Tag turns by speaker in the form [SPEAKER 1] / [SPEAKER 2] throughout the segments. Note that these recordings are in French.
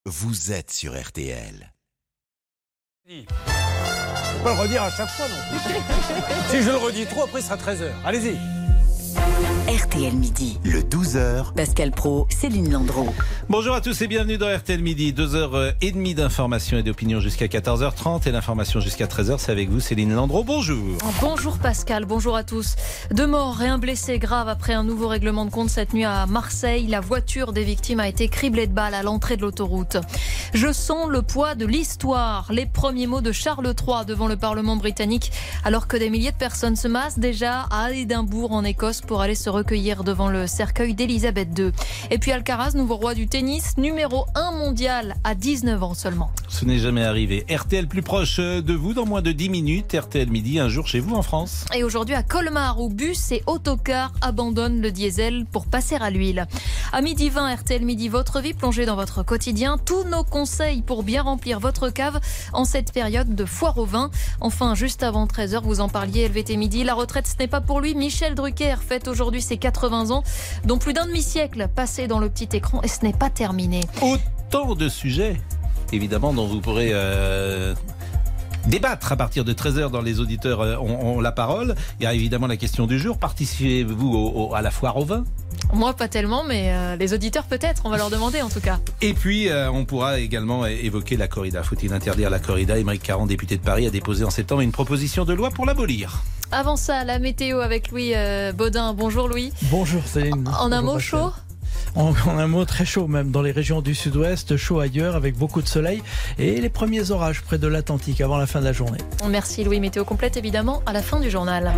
[SPEAKER 1] vous êtes sur RTL.
[SPEAKER 2] Je ne peux pas le redire à chaque fois, non. Si je le redis trop, après, ce sera 13h. Allez-y.
[SPEAKER 3] RTL Midi.
[SPEAKER 1] Le 12h.
[SPEAKER 3] Pascal Praud, Céline Landreau.
[SPEAKER 4] Bonjour à tous et bienvenue dans RTL Midi. 2h30 d'informations et d'opinions jusqu'à 14h30 et l'information jusqu'à 13h. C'est avec vous Céline Landreau. Bonjour.
[SPEAKER 5] Bonjour Pascal, bonjour à tous. 2 morts et un blessé grave après un nouveau règlement de compte cette nuit à Marseille. La voiture des victimes a été criblée de balles à l'entrée de l'autoroute. Je sens le poids de l'histoire. Les premiers mots de Charles III devant le Parlement britannique alors que des milliers de personnes se massent déjà à Édimbourg en Écosse pour aller se recueillir devant le cercueil d'Elisabeth II. Et puis Alcaraz, nouveau roi du tennis, numéro 1 mondial à 19 ans seulement.
[SPEAKER 4] Ce n'est jamais arrivé. RTL plus proche de vous dans moins de 10 minutes. RTL Midi, un jour chez vous en France.
[SPEAKER 5] Et aujourd'hui à Colmar où bus et autocars abandonnent le diesel pour passer à l'huile. À midi 20, RTL Midi, votre vie plongée dans votre quotidien. Tous nos conseils pour bien remplir votre cave en cette période de foire au vin. Enfin, juste avant 13h, vous en parliez, LVT Midi. La retraite, ce n'est pas pour lui. Michel Drucker fête aujourd'hui ses 80 ans, dont plus d'un demi-siècle passé dans le petit écran, et ce n'est pas terminé.
[SPEAKER 4] Autant de sujets, évidemment, dont vous pourrez débattre à partir de 13h dans Les Auditeurs ont la parole. Il y a évidemment la question du jour. Participez-vous à la foire au vin ?
[SPEAKER 5] Moi, pas tellement, mais les auditeurs peut-être. On va leur demander en tout cas.
[SPEAKER 4] Et puis, on pourra également évoquer la corrida. Faut-il interdire la corrida ? Aymeric Caron, député de Paris, a déposé en septembre une proposition de loi pour l'abolir.
[SPEAKER 5] Avant ça, la météo avec Louis Baudin. Bonjour Louis.
[SPEAKER 6] Bonjour Céline.
[SPEAKER 5] En un mot, chaud ?
[SPEAKER 6] En un mot, très chaud même dans les régions du sud-ouest, chaud ailleurs avec beaucoup de soleil et les premiers orages près de l'Atlantique avant la fin de la journée.
[SPEAKER 5] Merci Louis. Météo complète évidemment à la fin du journal.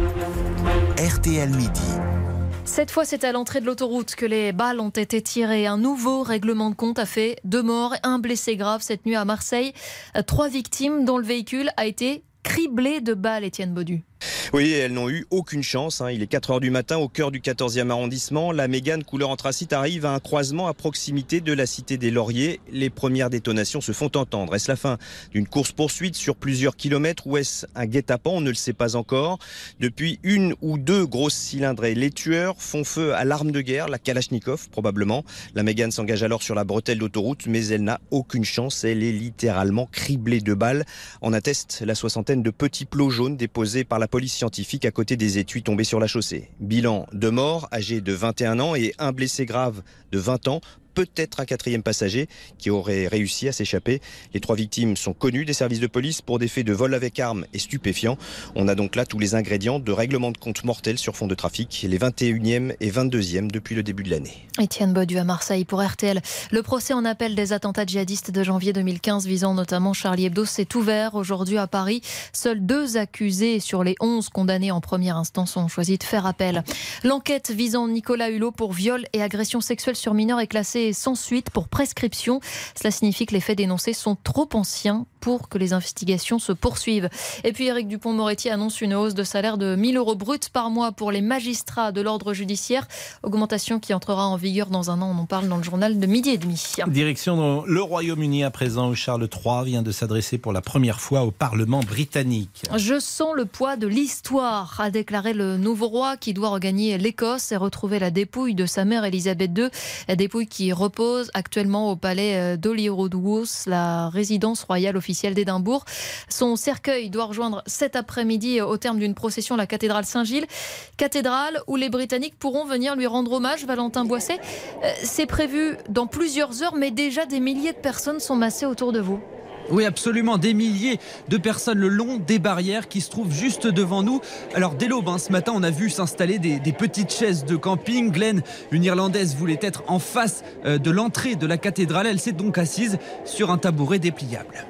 [SPEAKER 1] RTL Midi.
[SPEAKER 5] Cette fois, c'est à l'entrée de l'autoroute que les balles ont été tirées. Un nouveau règlement de compte a fait 2 morts et un blessé grave cette nuit à Marseille. 3 victimes dont le véhicule a été criblé de balles, Étienne Baudu.
[SPEAKER 7] Oui, elles n'ont eu aucune chance. Il est 4h du matin au cœur du 14e arrondissement. La Mégane couleur anthracite arrive à un croisement à proximité de la cité des Lauriers. Les premières détonations se font entendre. Est-ce la fin d'une course-poursuite sur plusieurs kilomètres ou est-ce un guet-apens ? On ne le sait pas encore. Depuis 1 ou 2 grosses cylindrées, les tueurs font feu à l'arme de guerre, la Kalachnikov probablement. La Mégane s'engage alors sur la bretelle d'autoroute, mais elle n'a aucune chance. Elle est littéralement criblée de balles. En atteste la soixantaine de petits plots jaunes déposés par la police scientifique à côté des étuis tombés sur la chaussée. Bilan 2 morts, âgés de 21 ans et un blessé grave de 20 ans. Peut-être un 4e passager qui aurait réussi à s'échapper. Les 3 victimes sont connues des services de police pour des faits de vol avec armes et stupéfiants. On a donc là tous les ingrédients de règlement de compte mortel sur fond de trafic, les 21e et 22e depuis le début de l'année.
[SPEAKER 5] Étienne Baudu à Marseille pour RTL. Le procès en appel des attentats djihadistes de janvier 2015 visant notamment Charlie Hebdo s'est ouvert aujourd'hui à Paris. Seuls 2 accusés sur les 11 condamnés en première instance ont choisi de faire appel. L'enquête visant Nicolas Hulot pour viol et agression sexuelle sur mineurs est classée sans suite pour prescription. Cela signifie que les faits dénoncés sont trop anciens pour que les investigations se poursuivent. Et puis Éric Dupond-Moretti annonce une hausse de salaire de 1 000 € bruts par mois pour les magistrats de l'ordre judiciaire. Augmentation qui entrera en vigueur dans un an. On en parle dans le journal de 12h30.
[SPEAKER 4] Direction dans le Royaume-Uni à présent où Charles III vient de s'adresser pour la première fois au Parlement britannique.
[SPEAKER 5] Je sens le poids de l'histoire, a déclaré le nouveau roi qui doit regagner l'Écosse et retrouver la dépouille de sa mère Elisabeth II. La dépouille qui repose actuellement au palais d'Holyrood-House, la résidence royale officielle d'Édimbourg. Son cercueil doit rejoindre cet après-midi au terme d'une procession la cathédrale Saint-Gilles. Cathédrale où les Britanniques pourront venir lui rendre hommage, Valentin Boisset. C'est prévu dans plusieurs heures, mais déjà des milliers de personnes sont massées autour de vous.
[SPEAKER 8] Oui, absolument, des milliers de personnes le long des barrières qui se trouvent juste devant nous. Alors dès l'aube, ce matin, on a vu s'installer des petites chaises de camping. Glenn, une Irlandaise, voulait être en face de l'entrée de la cathédrale. Elle s'est donc assise sur un tabouret dépliable.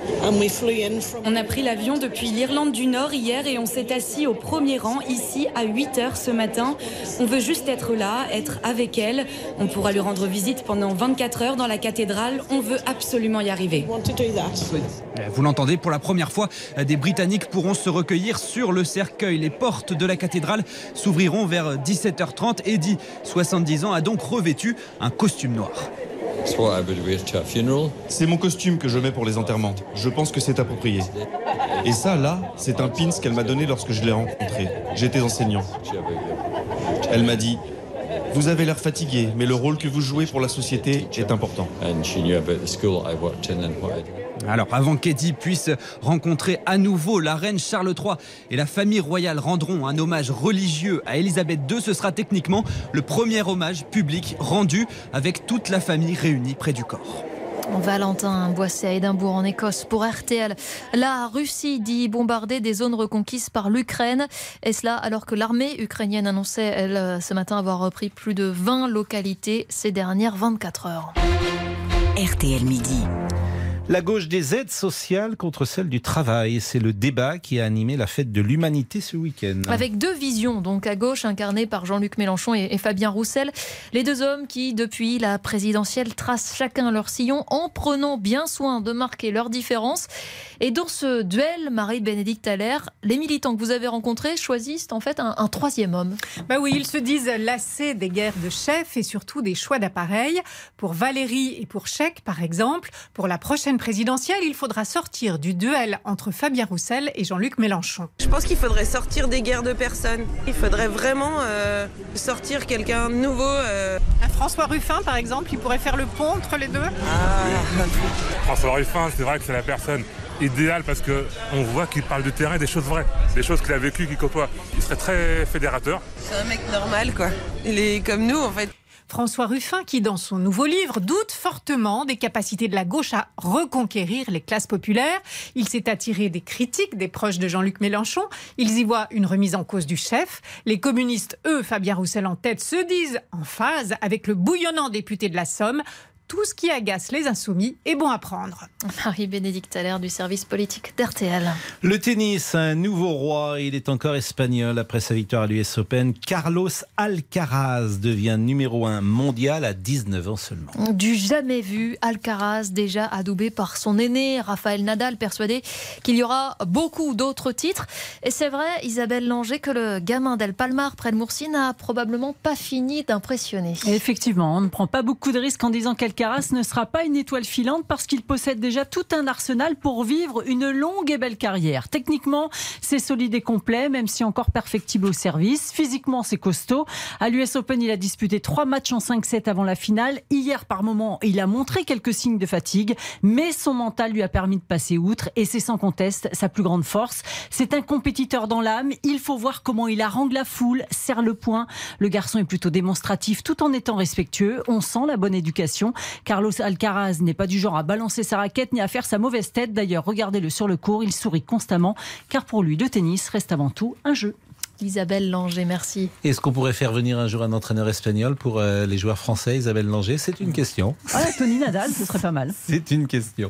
[SPEAKER 9] On a pris l'avion depuis l'Irlande du Nord hier et on s'est assis au premier rang ici à 8h ce matin. On veut juste être là, être avec elle. On pourra lui rendre visite pendant 24 heures dans la cathédrale. On veut absolument y arriver.
[SPEAKER 8] Vous l'entendez, pour la première fois, des Britanniques pourront se recueillir sur le cercueil. Les portes de la cathédrale s'ouvriront vers 17h30. Eddie, 70 ans, a donc revêtu un costume noir.
[SPEAKER 10] C'est mon costume que je mets pour les enterrements. Je pense que c'est approprié. Et ça, là, c'est un pins qu'elle m'a donné lorsque je l'ai rencontrée. J'étais enseignant. Elle m'a dit Vous avez l'air fatigué, mais le rôle que vous jouez pour la société est important.
[SPEAKER 8] Alors, avant qu'Eddie puisse rencontrer à nouveau la reine Charles III et la famille royale rendront un hommage religieux à Elisabeth II, ce sera techniquement le premier hommage public rendu avec toute la famille réunie près du corps.
[SPEAKER 5] Valentin Boisset à Édimbourg en Écosse pour RTL. La Russie dit bombarder des zones reconquises par l'Ukraine. Et cela alors que l'armée ukrainienne annonçait, elle, ce matin avoir repris plus de 20 localités ces dernières 24 heures.
[SPEAKER 3] RTL Midi.
[SPEAKER 4] La gauche des aides sociales contre celle du travail. C'est le débat qui a animé la fête de l'humanité ce week-end.
[SPEAKER 5] Avec deux visions, donc à gauche, incarnées par Jean-Luc Mélenchon et Fabien Roussel. Les deux hommes qui, depuis la présidentielle, tracent chacun leur sillon en prenant bien soin de marquer leurs différences. Et dans ce duel, Marie-Bénédicte Allaire, les militants que vous avez rencontrés choisissent en fait un troisième homme.
[SPEAKER 11] Bah oui, ils se disent lassés des guerres de chefs et surtout des choix d'appareils. Pour Valérie et pour Chèque, par exemple, pour la prochaine présidentielle, il faudra sortir du duel entre Fabien Roussel et Jean-Luc Mélenchon.
[SPEAKER 12] Je pense qu'il faudrait sortir des guerres de personnes. Il faudrait vraiment sortir quelqu'un de nouveau.
[SPEAKER 11] Un François Ruffin, par exemple, il pourrait faire le pont entre les deux.
[SPEAKER 13] François Ruffin, c'est vrai que c'est la personne idéale parce qu'on voit qu'il parle du terrain, des choses vraies, des choses qu'il a vécues, qu'il côtoie. Il serait très fédérateur.
[SPEAKER 12] C'est un mec normal, quoi. Il est comme nous, en fait.
[SPEAKER 11] François Ruffin qui, dans son nouveau livre, doute fortement des capacités de la gauche à reconquérir les classes populaires. Il s'est attiré des critiques des proches de Jean-Luc Mélenchon. Ils y voient une remise en cause du chef. Les communistes, eux, Fabien Roussel en tête, se disent en phase avec le bouillonnant député de la Somme. Tout ce qui agace les insoumis est bon à prendre.
[SPEAKER 5] Marie-Bénédicte Allaire du service politique d'RTL.
[SPEAKER 4] Le tennis, un nouveau roi, il est encore espagnol après sa victoire à l'US Open. Carlos Alcaraz devient numéro 1 mondial à 19 ans seulement.
[SPEAKER 5] Du jamais vu, Alcaraz déjà adoubé par son aîné Rafael Nadal, persuadé qu'il y aura beaucoup d'autres titres. Et c'est vrai, Isabelle Langer, que le gamin d'El Palmar près de Murcie n'a probablement pas fini d'impressionner.
[SPEAKER 14] Et effectivement, on ne prend pas beaucoup de risques en disant qu'Alcaraz ne sera pas une étoile filante parce qu'il possède déjà tout un arsenal pour vivre une longue et belle carrière. Techniquement, c'est solide et complet, même si encore perfectible au service. Physiquement, c'est costaud. À l'US Open, il a disputé 3 matchs en 5-7 avant la finale. Hier, par moments, il a montré quelques signes de fatigue, mais son mental lui a permis de passer outre et c'est sans conteste sa plus grande force. C'est un compétiteur dans l'âme. Il faut voir comment il harangue la foule, serre le poing. Le garçon est plutôt démonstratif tout en étant respectueux. On sent la bonne éducation. Carlos Alcaraz n'est pas du genre à balancer sa raquette ni à faire sa mauvaise tête. D'ailleurs, regardez-le sur le court, il sourit constamment, car pour lui, le tennis reste avant tout un jeu.
[SPEAKER 5] Isabelle Langer, merci.
[SPEAKER 4] Est-ce qu'on pourrait faire venir un jour un entraîneur espagnol pour les joueurs français, Isabelle Langer? C'est une question.
[SPEAKER 14] Ah, Tony Nadal, ce serait pas mal.
[SPEAKER 4] C'est une question.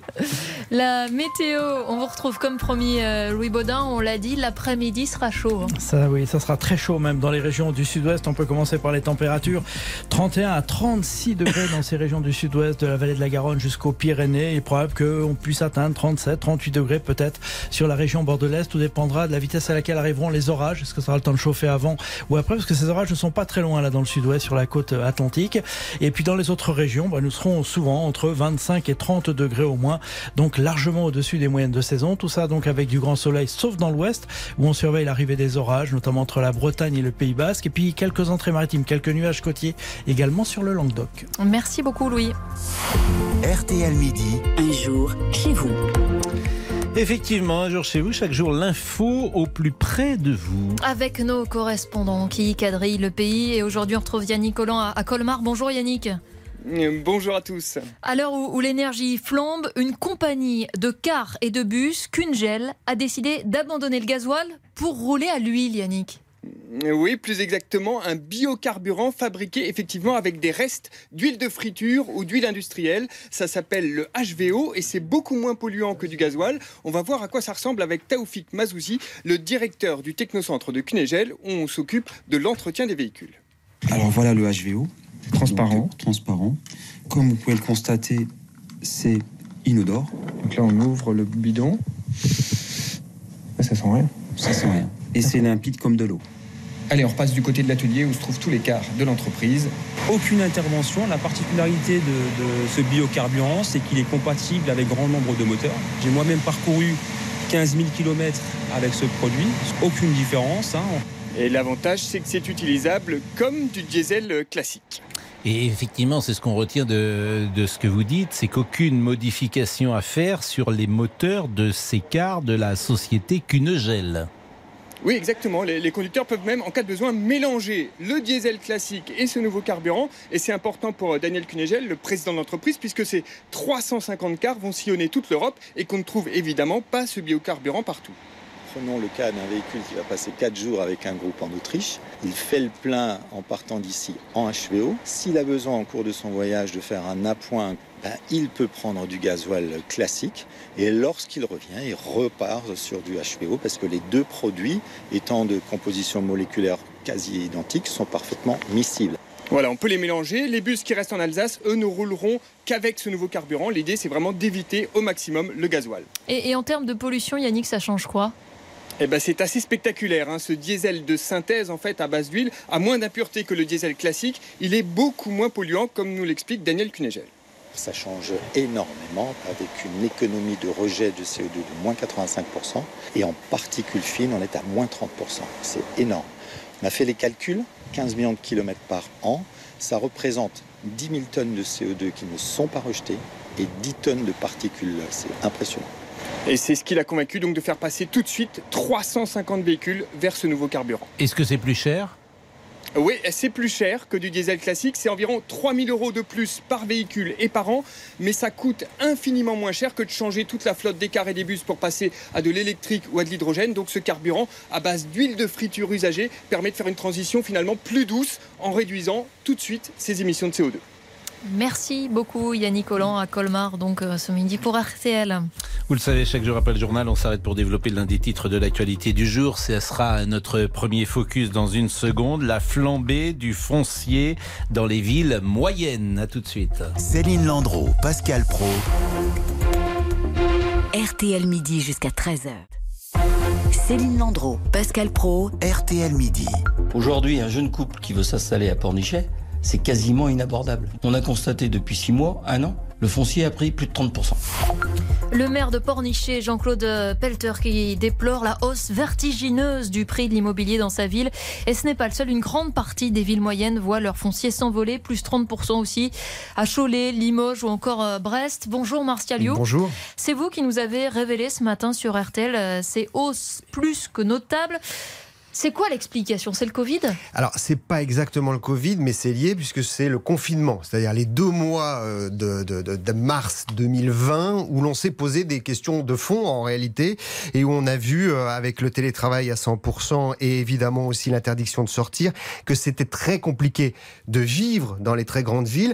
[SPEAKER 5] La météo, on vous retrouve comme promis Louis Baudin, on l'a dit, l'après-midi sera chaud.
[SPEAKER 6] Ça oui, ça sera très chaud même dans les régions du sud-ouest. On peut commencer par les températures. 31 à 36 degrés dans ces régions du sud-ouest, de la vallée de la Garonne jusqu'aux Pyrénées. Il est probable qu'on puisse atteindre 37, 38 degrés peut-être sur la région bordelaise. Tout dépendra de la vitesse à laquelle arriveront les orages. Est-ce que ça sera le temps de chauffer avant ou après, parce que ces orages ne sont pas très loin là dans le sud-ouest sur la côte atlantique. Et puis dans les autres régions, nous serons souvent entre 25 et 30 degrés au moins, donc largement au-dessus des moyennes de saison. Tout ça donc avec du grand soleil, sauf dans l'ouest où on surveille l'arrivée des orages, notamment entre la Bretagne et le Pays Basque. Et puis quelques entrées maritimes, quelques nuages côtiers également sur le Languedoc.
[SPEAKER 5] Merci beaucoup Louis.
[SPEAKER 1] RTL Midi.
[SPEAKER 3] Un jour chez vous.
[SPEAKER 4] Effectivement, un jour chez vous, chaque jour l'info au plus près de vous.
[SPEAKER 5] Avec nos correspondants qui quadrillent le pays. Et aujourd'hui, on retrouve Yannick Collant à Colmar. Bonjour Yannick.
[SPEAKER 15] Bonjour à tous.
[SPEAKER 5] À l'heure où l'énergie flambe, une compagnie de cars et de bus, Cungel, a décidé d'abandonner le gasoil pour rouler à l'huile, Yannick.
[SPEAKER 15] Oui, plus exactement, un biocarburant fabriqué effectivement avec des restes d'huile de friture ou d'huile industrielle. Ça s'appelle le HVO et c'est beaucoup moins polluant que du gasoil. On va voir à quoi ça ressemble avec Taoufik Mazouzi, le directeur du technocentre de Cunegel, où on s'occupe de l'entretien des véhicules.
[SPEAKER 16] Alors voilà le HVO, transparent. Comme vous pouvez le constater, c'est inodore.
[SPEAKER 15] Donc là on ouvre le bidon. Ça sent rien.
[SPEAKER 16] Ça sent rien. Et c'est limpide comme de l'eau.
[SPEAKER 15] Allez, on repasse du côté de l'atelier où se trouvent tous les cars de l'entreprise.
[SPEAKER 16] Aucune intervention. La particularité de ce biocarburant, c'est qu'il est compatible avec grand nombre de moteurs. J'ai moi-même parcouru 15 000 km avec ce produit. Aucune différence.
[SPEAKER 15] Et l'avantage, c'est que c'est utilisable comme du diesel classique.
[SPEAKER 4] Et effectivement, c'est ce qu'on retient de ce que vous dites, c'est qu'aucune modification à faire sur les moteurs de ces cars de la société Cunegel.
[SPEAKER 15] Oui, exactement. Les conducteurs peuvent même, en cas de besoin, mélanger le diesel classique et ce nouveau carburant. Et c'est important pour Daniel Cunegel, le président de l'entreprise, puisque ces 350 cars vont sillonner toute l'Europe et qu'on ne trouve évidemment pas ce biocarburant partout.
[SPEAKER 17] Prenons le cas d'un véhicule qui va passer 4 jours avec un groupe en Autriche. Il fait le plein en partant d'ici en HVO. S'il a besoin en cours de son voyage de faire un appoint, il peut prendre du gasoil classique. Et lorsqu'il revient, il repart sur du HVO parce que les deux produits, étant de composition moléculaire quasi identique, sont parfaitement miscibles.
[SPEAKER 15] Voilà, on peut les mélanger. Les bus qui restent en Alsace, eux, ne rouleront qu'avec ce nouveau carburant. L'idée, c'est vraiment d'éviter au maximum le gasoil.
[SPEAKER 5] Et en termes de pollution, Yannick, ça change quoi ?
[SPEAKER 15] C'est assez spectaculaire. Ce diesel de synthèse, en fait, à base d'huile, a moins d'impuretés que le diesel classique. Il est beaucoup moins polluant, comme nous l'explique Daniel Cunegel.
[SPEAKER 17] Ça change énormément avec une économie de rejet de CO2 de moins 85% et en particules fines, on est à moins 30%. C'est énorme. On a fait les calculs, 15 millions de kilomètres par an. Ça représente 10 000 tonnes de CO2 qui ne sont pas rejetées et 10 tonnes de particules. C'est impressionnant.
[SPEAKER 15] Et c'est ce qui l'a convaincu donc de faire passer tout de suite 350 véhicules vers ce nouveau carburant.
[SPEAKER 4] Est-ce que c'est plus cher ?
[SPEAKER 15] Oui, c'est plus cher que du diesel classique. C'est environ 3 000 € de plus par véhicule et par an. Mais ça coûte infiniment moins cher que de changer toute la flotte des cars et des bus pour passer à de l'électrique ou à de l'hydrogène. Donc ce carburant à base d'huile de friture usagée permet de faire une transition finalement plus douce en réduisant tout de suite ses émissions de CO2.
[SPEAKER 5] Merci beaucoup Yannick Holland à Colmar, donc ce midi pour RTL.
[SPEAKER 4] Vous le savez, chaque jour après le journal, on s'arrête pour développer l'un des titres de l'actualité du jour. Ce sera notre premier focus dans une seconde, la flambée du foncier dans les villes moyennes. À tout de suite.
[SPEAKER 1] Céline Landreau, Pascal Praud.
[SPEAKER 3] RTL midi jusqu'à 13h. Céline Landreau, Pascal Praud.
[SPEAKER 1] RTL midi.
[SPEAKER 18] Aujourd'hui, un jeune couple qui veut s'installer à Pornichet, c'est quasiment inabordable. On a constaté depuis 6 mois, 1 an, le foncier a pris plus de 30%.
[SPEAKER 5] Le maire de Pornichet, Jean-Claude Pelter, qui déplore la hausse vertigineuse du prix de l'immobilier dans sa ville. Et ce n'est pas le seul. Une grande partie des villes moyennes voient leur foncier s'envoler, plus 30% aussi, à Cholet, Limoges ou encore Brest. Bonjour Martial You.
[SPEAKER 19] Bonjour.
[SPEAKER 5] C'est vous qui nous avez révélé ce matin sur RTL ces hausses plus que notables. C'est quoi l'explication ? C'est le Covid ?
[SPEAKER 19] Alors, c'est pas exactement le Covid, mais c'est lié puisque c'est le confinement. C'est-à-dire les 2 mois de mars 2020 où l'on s'est posé des questions de fond en réalité et où on a vu avec le télétravail à 100% et évidemment aussi l'interdiction de sortir que c'était très compliqué de vivre dans les très grandes villes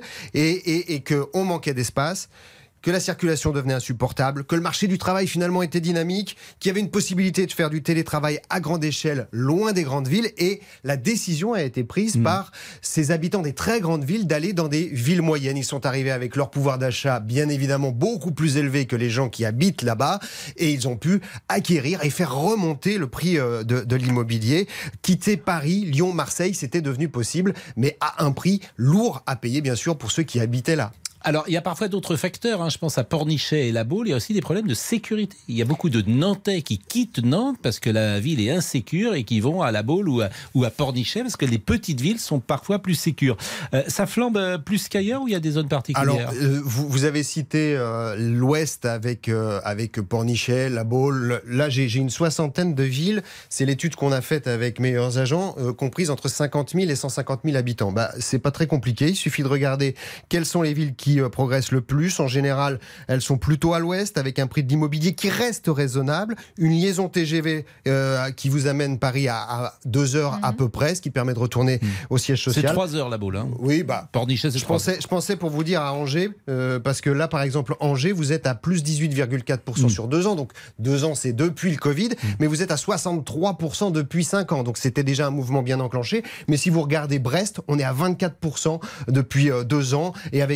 [SPEAKER 19] et qu'on manquait d'espace, que la circulation devenait insupportable, que le marché du travail finalement était dynamique, qu'il y avait une possibilité de faire du télétravail à grande échelle, loin des grandes villes, et la décision a été prise par ces habitants des très grandes villes d'aller dans des villes moyennes. Ils sont arrivés avec leur pouvoir d'achat bien évidemment beaucoup plus élevé que les gens qui habitent là-bas, et ils ont pu acquérir et faire remonter le prix de l'immobilier. Quitter Paris, Lyon, Marseille, c'était devenu possible, mais à un prix lourd à payer bien sûr pour ceux qui habitaient là.
[SPEAKER 4] Alors, il y a parfois d'autres facteurs. Je pense à Pornichet et La Baule. Il y a aussi des problèmes de sécurité. Il y a beaucoup de Nantais qui quittent Nantes parce que la ville est insécure et qui vont à La Baule ou à Pornichet parce que les petites villes sont parfois plus sécures. Ça flambe plus qu'ailleurs ou il y a des zones particulières ?
[SPEAKER 19] Alors, vous avez cité l'Ouest avec Pornichet, La Baule. Là, j'ai une 60aine de villes. C'est l'étude qu'on a faite avec Meilleurs Agents, comprise entre 50 000 et 150 000 habitants. C'est pas très compliqué. Il suffit de regarder quelles sont les villes qui progressent le plus. En général, elles sont plutôt à l'ouest avec un prix de l'immobilier qui reste raisonnable. Une liaison TGV qui vous amène Paris à 2 heures à peu près, ce qui permet de retourner au siège social.
[SPEAKER 4] C'est 3 heures la Baule.
[SPEAKER 19] Oui,
[SPEAKER 4] Pornichet, c'est 3 heures.
[SPEAKER 19] Je pensais pour vous dire à Angers, parce que là, par exemple, Angers, vous êtes à plus 18,4% sur 2 ans. Donc 2 ans, c'est depuis le Covid, mais vous êtes à 63% depuis 5 ans. Donc c'était déjà un mouvement bien enclenché. Mais si vous regardez Brest, on est à 24% depuis 2 ans et avec un prix de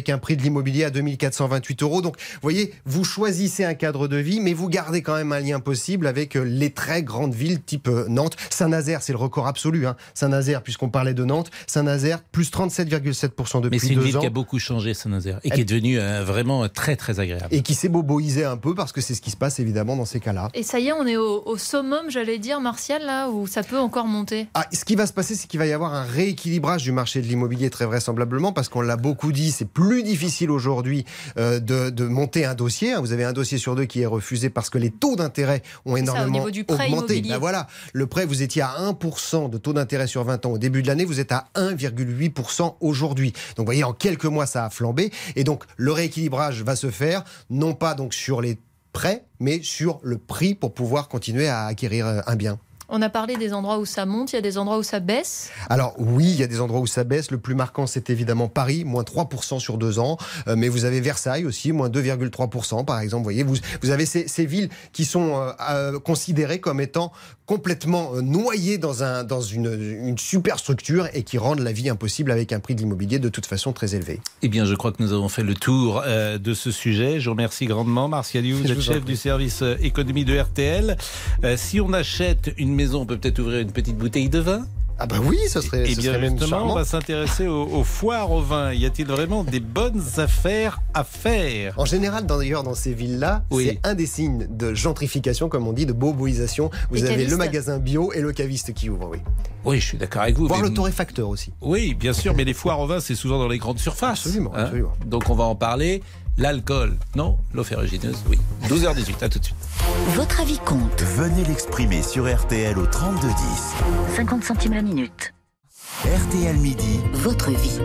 [SPEAKER 19] l'immobilier à 2428 €. Donc, vous voyez, vous choisissez un cadre de vie, mais vous gardez quand même un lien possible avec les très grandes villes type Nantes. Saint-Nazaire, c'est le record absolu. Saint-Nazaire, puisqu'on parlait de Nantes, Saint-Nazaire, plus 37,7% depuis 2 ans.
[SPEAKER 4] Mais c'est une ville qui a beaucoup changé, Saint-Nazaire, et qui est devenue vraiment très, très agréable.
[SPEAKER 19] Et qui s'est boboisée un peu, parce que c'est ce qui se passe évidemment dans ces cas-là.
[SPEAKER 5] Et ça y est, on est au summum, j'allais dire, Martial, là, où ça peut encore monter.
[SPEAKER 19] Ce qui va se passer, c'est qu'il va y avoir un rééquilibrage du marché de l'immobilier très vraisemblablement, parce qu'on l'a beaucoup dit, c'est plus difficile aujourd'hui de monter un dossier. Vous avez un dossier sur 2 qui est refusé parce que les taux d'intérêt ont énormément augmenté. Voilà, le prêt, vous étiez à 1% de taux d'intérêt sur 20 ans au début de l'année, vous êtes à 1,8% aujourd'hui. Donc vous voyez, en quelques mois, ça a flambé. Et donc le rééquilibrage va se faire, non pas donc sur les prêts, mais sur le prix pour pouvoir continuer à acquérir un bien.
[SPEAKER 5] On a parlé des endroits où ça monte, il y a des endroits où ça baisse.
[SPEAKER 19] Alors oui, il y a des endroits où ça baisse. Le plus marquant, c'est évidemment Paris, moins 3% sur 2 ans. Mais vous avez Versailles aussi, moins 2,3% par exemple. Vous voyez, vous avez ces villes qui sont considérées comme étant complètement noyées dans une superstructure et qui rendent la vie impossible avec un prix de l'immobilier de toute façon très élevé.
[SPEAKER 4] Eh bien, je crois que nous avons fait le tour de ce sujet. Je vous remercie grandement. Martial You, vous êtes chef du service économie de RTL. Si on achète une maison, on peut peut-être ouvrir une petite bouteille de vin?
[SPEAKER 19] Ah bah oui, ce serait même charmant.
[SPEAKER 4] On va s'intéresser aux foires au vin. Y a-t-il vraiment des bonnes affaires à faire?
[SPEAKER 19] En général, d'ailleurs, dans ces villes-là, c'est un des signes de gentrification, comme on dit, de boboisation. Vous avez le magasin bio et le caviste qui ouvre, oui.
[SPEAKER 4] Oui, je suis d'accord avec vous.
[SPEAKER 19] Voire le torréfacteur aussi.
[SPEAKER 4] Oui, bien sûr, mais les foires au vin, c'est souvent dans les grandes surfaces.
[SPEAKER 19] Absolument, absolument.
[SPEAKER 4] Donc on va en parler. L'alcool, non. L'eau ferrugineuse, oui. 12h18, à tout de suite.
[SPEAKER 3] Votre avis compte.
[SPEAKER 1] Venez l'exprimer sur RTL au 3210.
[SPEAKER 3] 50 centimes la minute.
[SPEAKER 1] RTL Midi.
[SPEAKER 3] Votre vie.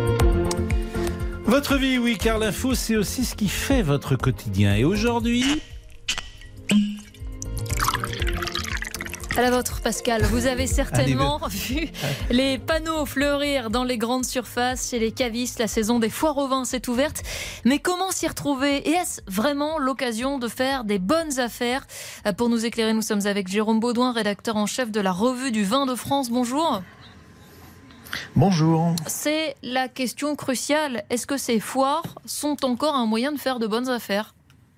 [SPEAKER 4] Votre vie, oui, car l'info, c'est aussi ce qui fait votre quotidien. Et aujourd'hui...
[SPEAKER 5] À la vôtre, Pascal. Vous avez certainement vu les panneaux fleurir dans les grandes surfaces, chez les cavistes. La saison des foires au vin s'est ouverte. Mais comment s'y retrouver? Et est-ce vraiment l'occasion de faire des bonnes affaires? Pour nous éclairer, nous sommes avec Jérôme Baudouin, rédacteur en chef de la Revue du Vin de France. Bonjour.
[SPEAKER 20] Bonjour.
[SPEAKER 5] C'est la question cruciale. Est-ce que ces foires sont encore un moyen de faire de bonnes affaires?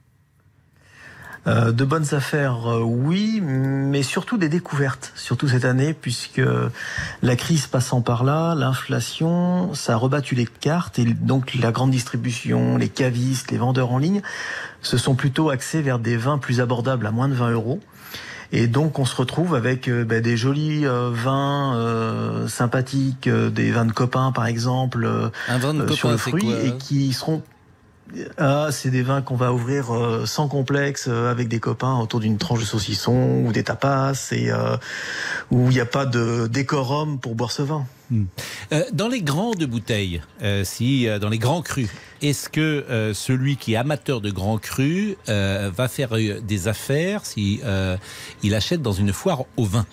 [SPEAKER 20] De bonnes affaires, oui, mais surtout des découvertes, surtout cette année, puisque la crise passant par là, l'inflation, ça a rebattu les cartes, et donc la grande distribution, les cavistes, les vendeurs en ligne, se sont plutôt axés vers des vins plus abordables à moins de 20 €. Et donc on se retrouve avec des jolis vins sympathiques, des vins de copains par exemple,
[SPEAKER 4] un vin de copain,
[SPEAKER 20] sur le fruit,
[SPEAKER 4] quoi,
[SPEAKER 20] et qui seront... c'est des vins qu'on va ouvrir sans complexe avec des copains autour d'une tranche de saucisson ou des tapas, et où il n'y a pas de décorum pour boire ce vin.
[SPEAKER 4] Dans les grandes bouteilles, dans les grands crus, est-ce que celui qui est amateur de grands crus va faire des affaires si il achète dans une foire au vin?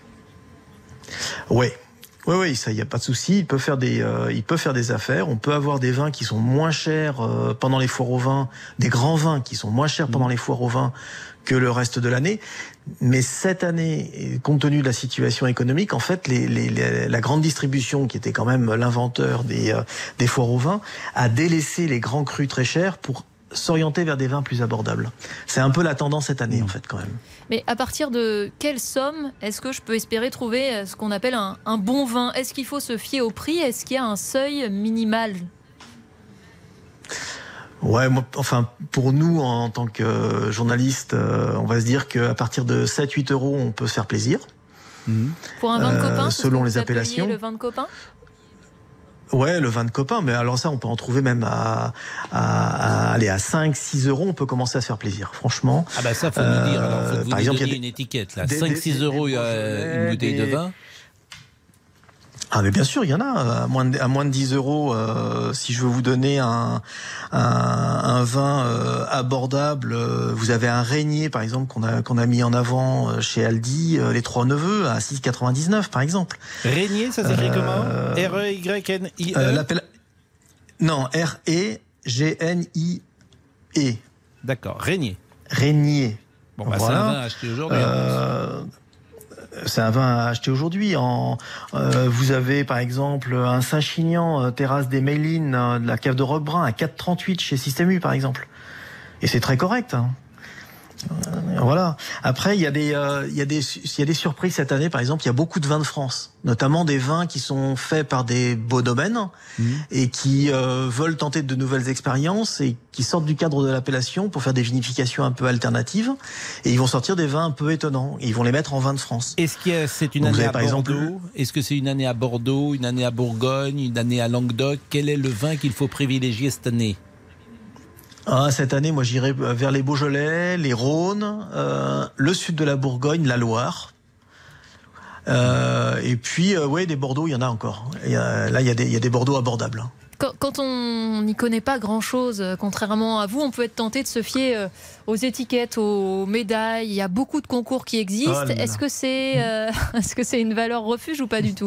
[SPEAKER 20] Oui, ça, il n'y a pas de souci. Il peut faire des affaires. On peut avoir des vins qui sont moins chers pendant les foires au vin, des grands vins qui sont moins chers pendant les foires au vin que le reste de l'année. Mais cette année, compte tenu de la situation économique, en fait, la grande distribution, qui était quand même l'inventeur des foires au vin, a délaissé les grands crus très chers pour s'orienter vers des vins plus abordables. C'est un peu la tendance cette année, en fait, quand même.
[SPEAKER 5] Mais à partir de quelle somme est-ce que je peux espérer trouver ce qu'on appelle un bon vin? Est-ce qu'il faut se fier au prix? Est-ce qu'il y a un seuil minimal?
[SPEAKER 20] Ouais, pour nous, en tant que journaliste, on va se dire qu'à partir de 7-8 €, on peut se faire plaisir.
[SPEAKER 5] Pour un vin de copain,
[SPEAKER 20] selon les appellations.
[SPEAKER 5] Le vin de copain?
[SPEAKER 20] Ouais, le vin de copain, mais alors ça, on peut en trouver même à 5-6 €, on peut commencer à se faire plaisir, franchement.
[SPEAKER 4] Ah bah ça, faut nous dire, alors faut que vous
[SPEAKER 20] par
[SPEAKER 4] nous
[SPEAKER 20] exemple,
[SPEAKER 4] donniez une étiquette, là. 5-6 € une bouteille de vin.
[SPEAKER 20] Ah mais bien sûr, il y en a à moins de 10 €. Si je veux vous donner un vin abordable, vous avez un Régnier par exemple qu'on a mis en avant chez Aldi, les Trois Neveux à 6,99 par exemple.
[SPEAKER 4] Régnier, ça s'écrit comment? R-E-Y-N-I-E.
[SPEAKER 20] Non, R-E-G-N-I-E.
[SPEAKER 4] D'accord, Régnier.
[SPEAKER 20] Bon,
[SPEAKER 4] bah, voilà. C'est un vin acheté aujourd'hui.
[SPEAKER 20] C'est un vin à acheter aujourd'hui. Vous avez par exemple un Saint-Chinian, terrasse des Méline, de la cave de Roquebrun à 4,38 chez Système U par exemple. Et c'est très correct. Voilà. Après, il y a des surprises cette année. Par exemple, il y a beaucoup de vins de France, notamment des vins qui sont faits par des beaux domaines et qui veulent tenter de nouvelles expériences et qui sortent du cadre de l'appellation pour faire des vinifications un peu alternatives. Et ils vont sortir des vins un peu étonnants. Et ils vont les mettre en vin de France.
[SPEAKER 4] Est-ce que c'est une année à Bordeaux ? Est-ce que c'est une année à Bordeaux, une année à Bourgogne, une année à Languedoc ? Quel est le vin qu'il faut privilégier cette année ?
[SPEAKER 20] Cette année, moi, j'irai vers les Beaujolais, les Rhônes, le sud de la Bourgogne, la Loire. Et puis, des Bordeaux, il y en a encore. Il y a des Bordeaux abordables.
[SPEAKER 5] Quand on n'y connaît pas grand-chose, contrairement à vous, on peut être tenté de se fier aux étiquettes, aux médailles. Il y a beaucoup de concours qui existent. Est-ce que c'est une valeur refuge ou pas du tout ?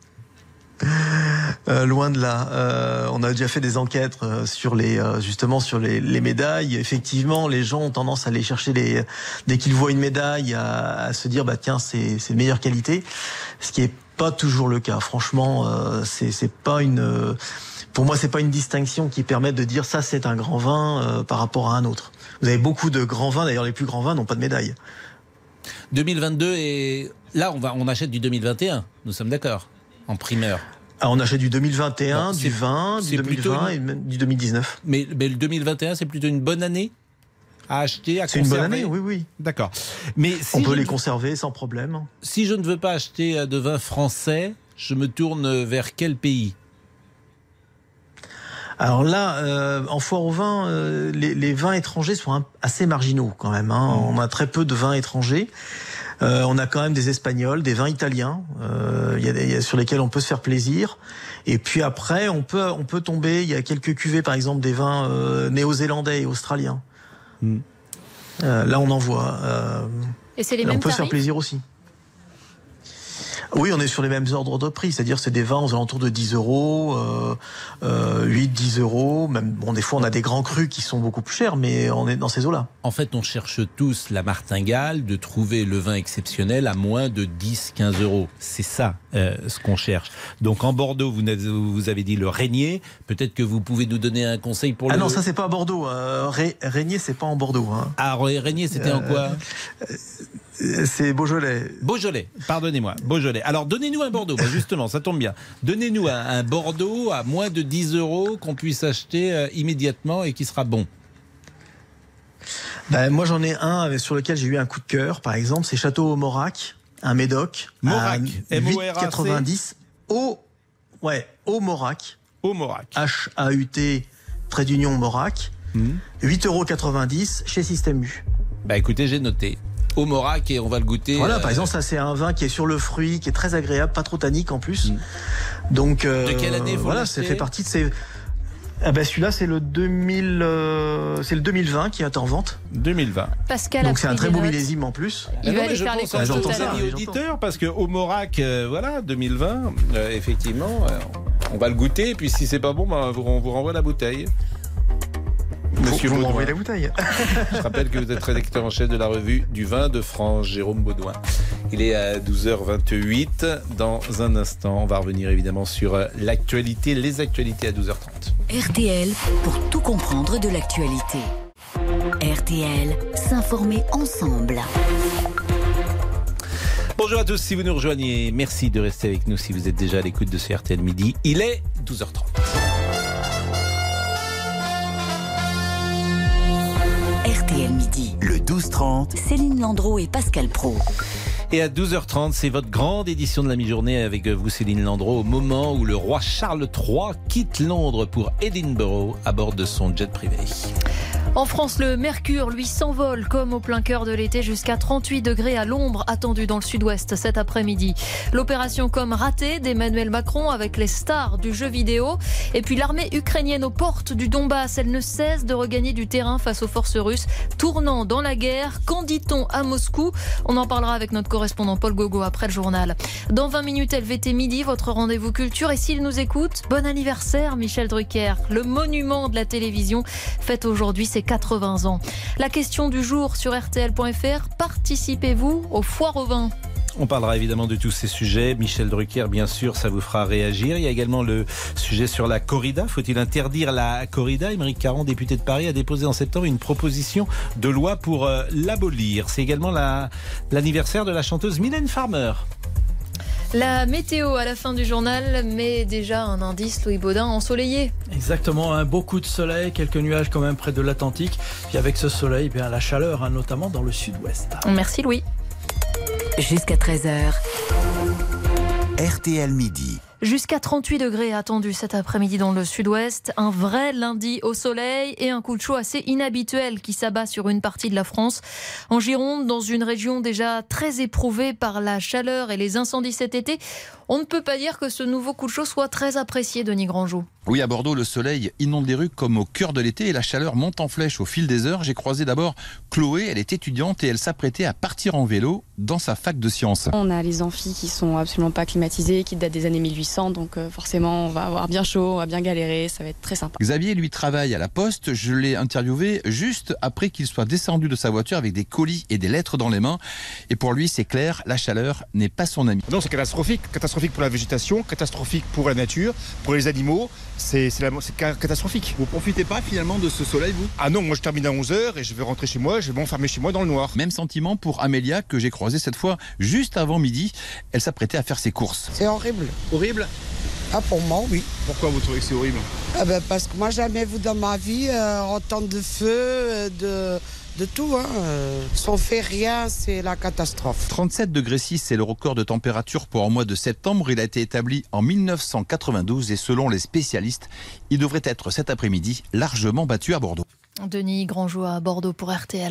[SPEAKER 20] Loin de là. On a déjà fait des enquêtes sur les médailles. Effectivement, les gens ont tendance à aller chercher dès qu'ils voient une médaille à se dire tiens, c'est de meilleure qualité, ce qui est pas toujours le cas. Franchement, c'est pas pour moi, c'est pas une distinction qui permet de dire ça c'est un grand vin par rapport à un autre. Vous avez beaucoup de grands vins, d'ailleurs les plus grands vins n'ont pas de médaille.
[SPEAKER 4] 2022 et là on achète du 2021. Nous sommes d'accord. En primeur.
[SPEAKER 20] On achète du 2021, du 20, du 2020 et même du 2019.
[SPEAKER 4] Mais le 2021, c'est plutôt une bonne année à acheter, à conserver.
[SPEAKER 20] C'est une bonne année, oui.
[SPEAKER 4] D'accord. Mais
[SPEAKER 20] on peut les conserver sans problème.
[SPEAKER 4] Si je ne veux pas acheter de vin français, je me tourne vers quel pays ?
[SPEAKER 20] Alors là, en foire au vin, les vins étrangers sont assez marginaux quand même. On a très peu de vins étrangers. On a quand même des Espagnols, des vins italiens, sur lesquels on peut se faire plaisir. Et puis après, on peut tomber. Il y a quelques cuvées, par exemple, des vins néo-zélandais et australiens. Là, on en voit.
[SPEAKER 5] Et c'est les
[SPEAKER 20] là,
[SPEAKER 5] mêmes
[SPEAKER 20] on peut se faire
[SPEAKER 5] tarifs ?
[SPEAKER 20] plaisir aussi. Oui, on est sur les mêmes ordres de prix, c'est-à-dire c'est des vins aux alentours de 10 euros, 8-10 euros. Même, des fois on a des grands crus qui sont beaucoup plus chers, mais on est dans ces eaux-là.
[SPEAKER 4] En fait, on cherche tous la martingale, de trouver le vin exceptionnel à moins de 10-15 euros. C'est ça ce qu'on cherche. Donc en Bordeaux, vous avez dit le Régnier. Peut-être que vous pouvez nous donner un conseil pour
[SPEAKER 20] non, ça c'est pas à Bordeaux. Régnier, c'est pas en Bordeaux.
[SPEAKER 4] Régnier, c'était en quoi ?
[SPEAKER 20] C'est Beaujolais.
[SPEAKER 4] Beaujolais, pardonnez-moi, Beaujolais. Alors donnez-nous un Bordeaux, justement, ça tombe bien. Donnez-nous un Bordeaux à moins de 10 euros qu'on puisse acheter immédiatement et qui sera bon.
[SPEAKER 20] Moi j'en ai un sur lequel j'ai eu un coup de cœur, par exemple, c'est Château Aumaurac, un Médoc.
[SPEAKER 4] Morac,
[SPEAKER 20] M-O-R-A-C. 8,90 au Aumaurac.
[SPEAKER 4] Aumaurac.
[SPEAKER 20] H-A-U-T, trait d'union Maurac. 8,90 € chez Système U.
[SPEAKER 4] Écoutez, j'ai noté. Aumaurac et on va le goûter.
[SPEAKER 20] Voilà, par exemple, ça c'est un vin qui est sur le fruit, qui est très agréable, pas trop tannique en plus. Donc,
[SPEAKER 4] de quelle année vous
[SPEAKER 20] ça fait partie de ces. Celui-là, c'est le 2020 qui est en vente.
[SPEAKER 4] 2020.
[SPEAKER 5] Pascal.
[SPEAKER 20] Donc c'est un très beau millésime en plus.
[SPEAKER 5] Il va aller faire les courses tout à l'heure.
[SPEAKER 4] Auditeurs, parce que Aumaurac, 2020, effectivement, on va le goûter. Et puis si c'est pas bon, on vous renvoie la bouteille.
[SPEAKER 20] Monsieur Baudouin. M'envoyer la bouteille.
[SPEAKER 4] Je rappelle que vous êtes rédacteur en chef de la revue du vin de France, Jérôme Baudouin. Il est à 12h28. Dans un instant, on va revenir évidemment sur l'actualité, les actualités à 12h30.
[SPEAKER 3] RTL, pour tout comprendre de l'actualité. RTL, s'informer ensemble.
[SPEAKER 4] Bonjour à tous, si vous nous rejoignez, merci de rester avec nous si vous êtes déjà à l'écoute de ce RTL Midi. Il est 12h30.
[SPEAKER 3] RTL Midi.
[SPEAKER 1] Le 12-30.
[SPEAKER 3] Céline Landreau et Pascal Praud.
[SPEAKER 4] Et à 12h30, c'est votre grande édition de la mi-journée avec vous, Céline Landreau, au moment où le roi Charles III quitte Londres pour Édimbourg à bord de son jet privé.
[SPEAKER 5] En France, le mercure, lui, s'envole comme au plein cœur de l'été jusqu'à 38 degrés à l'ombre attendue dans le sud-ouest cet après-midi. L'opération comme ratée d'Emmanuel Macron avec les stars du jeu vidéo. Et puis l'armée ukrainienne aux portes du Donbass, elle ne cesse de regagner du terrain face aux forces russes, tournant dans la guerre. Qu'en dit-on à Moscou ? On en parlera avec notre correspondant Paul Gogo après le journal. Dans 20 minutes, LVT Midi, votre rendez-vous culture. Et s'il nous écoute, bon anniversaire Michel Drucker. Le monument de la télévision fête aujourd'hui ses 80 ans. La question du jour sur RTL.fr, participez-vous aux foires au vin ?
[SPEAKER 4] On parlera évidemment de tous ces sujets. Michel Drucker, bien sûr, ça vous fera réagir. Il y a également le sujet sur la corrida. Faut-il interdire la corrida ? Aymeric Caron, député de Paris, a déposé en septembre une proposition de loi pour l'abolir. C'est également l'anniversaire de la chanteuse Mylène Farmer.
[SPEAKER 5] La météo à la fin du journal, mais déjà un indice, Louis Baudin, ensoleillé.
[SPEAKER 6] Exactement, un beau coup de soleil, quelques nuages quand même près de l'Atlantique. Puis avec ce soleil, bien la chaleur, notamment dans le sud-ouest.
[SPEAKER 5] Merci Louis.
[SPEAKER 3] Jusqu'à 13h.
[SPEAKER 1] RTL Midi.
[SPEAKER 5] Jusqu'à 38 degrés attendus cet après-midi dans le sud-ouest. Un vrai lundi au soleil et un coup de chaud assez inhabituel qui s'abat sur une partie de la France. En Gironde, dans une région déjà très éprouvée par la chaleur et les incendies cet été, on ne peut pas dire que ce nouveau coup de chaud soit très apprécié, Denis Grandjou.
[SPEAKER 21] Oui, à Bordeaux, le soleil inonde les rues comme au cœur de l'été et la chaleur monte en flèche au fil des heures. J'ai croisé d'abord Chloé, elle est étudiante et elle s'apprêtait à partir en vélo dans sa fac de sciences.
[SPEAKER 22] On a les amphis qui sont absolument pas climatisés, qui datent des années 1800, donc forcément on va avoir bien chaud, on va bien galérer, ça va être très sympa.
[SPEAKER 21] Xavier, lui, travaille à la poste. Je l'ai interviewé juste après qu'il soit descendu de sa voiture avec des colis et des lettres dans les mains. Et pour lui, c'est clair, la chaleur n'est pas son ami.
[SPEAKER 23] Non, c'est catastrophique pour la végétation, catastrophique pour la nature, pour les animaux. C'est catastrophique.
[SPEAKER 21] Vous profitez pas finalement de ce soleil, vous ?
[SPEAKER 23] Ah non, moi je termine à 11h et je vais rentrer chez moi, je vais m'enfermer chez moi dans le noir.
[SPEAKER 21] Même sentiment pour Amélia que j'ai croisée cette fois juste avant midi. Elle s'apprêtait à faire ses courses.
[SPEAKER 24] C'est horrible.
[SPEAKER 21] Horrible ?
[SPEAKER 24] Ah, pour moi, oui.
[SPEAKER 21] Pourquoi vous trouvez que c'est horrible ?
[SPEAKER 24] Parce que moi, jamais vu dans ma vie autant de feu, de tout. Si on fait rien, c'est la catastrophe.
[SPEAKER 21] 37,6 degrés, c'est le record de température pour un mois de septembre. Il a été établi en 1992 et selon les spécialistes, il devrait être cet après-midi largement battu à Bordeaux.
[SPEAKER 5] Denis Grandjou à Bordeaux pour RTL.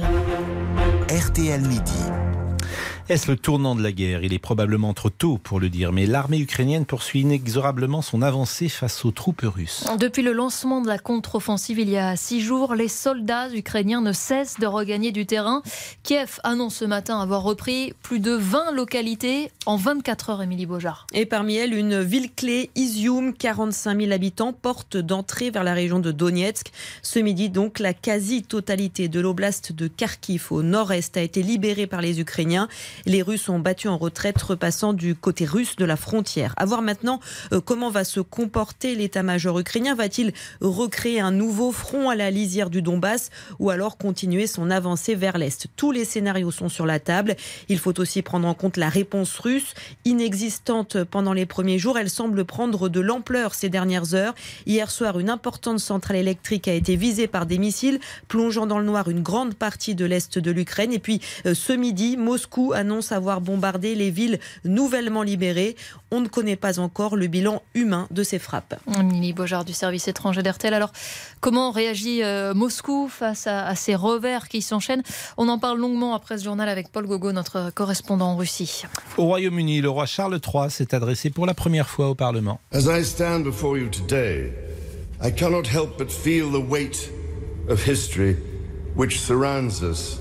[SPEAKER 1] RTL Midi.
[SPEAKER 4] Est-ce le tournant de la guerre ? Il est probablement trop tôt pour le dire, mais l'armée ukrainienne poursuit inexorablement son avancée face aux troupes russes.
[SPEAKER 5] Depuis le lancement de la contre-offensive il y a 6 jours, les soldats ukrainiens ne cessent de regagner du terrain. Kiev annonce ce matin avoir repris plus de 20 localités en 24 heures, Émilie Beaujard.
[SPEAKER 25] Et parmi elles, une ville clé, Izium, 45 000 habitants, porte d'entrée vers la région de Donetsk. Ce midi, donc, la quasi-totalité de l'oblast de Kharkiv au nord-est a été libérée par les Ukrainiens. Les Russes ont battu en retraite, repassant du côté russe de la frontière. À voir maintenant comment va se comporter l'état-major ukrainien. Va-t-il recréer un nouveau front à la lisière du Donbass ou alors continuer son avancée vers l'est ? Tous les scénarios sont sur la table. Il faut aussi prendre en compte la réponse russe. Inexistante pendant les premiers jours, elle semble prendre de l'ampleur ces dernières heures. Hier soir, une importante centrale électrique a été visée par des missiles, plongeant dans le noir une grande partie de l'est de l'Ukraine. Et puis ce midi, Moscou annonce avoir bombardé les villes nouvellement libérées. On ne connaît pas encore le bilan humain de ces frappes.
[SPEAKER 5] Émilie Beaujard du service étranger d'RTL. Alors, comment réagit Moscou face à ces revers qui s'enchaînent ? On en parle longuement après ce journal avec Paul Gogo, notre correspondant en Russie.
[SPEAKER 4] Au Royaume-Uni, le roi Charles III s'est adressé pour la première fois au Parlement.
[SPEAKER 26] As I stand before you today, I cannot help but feel the weight of history which surrounds us.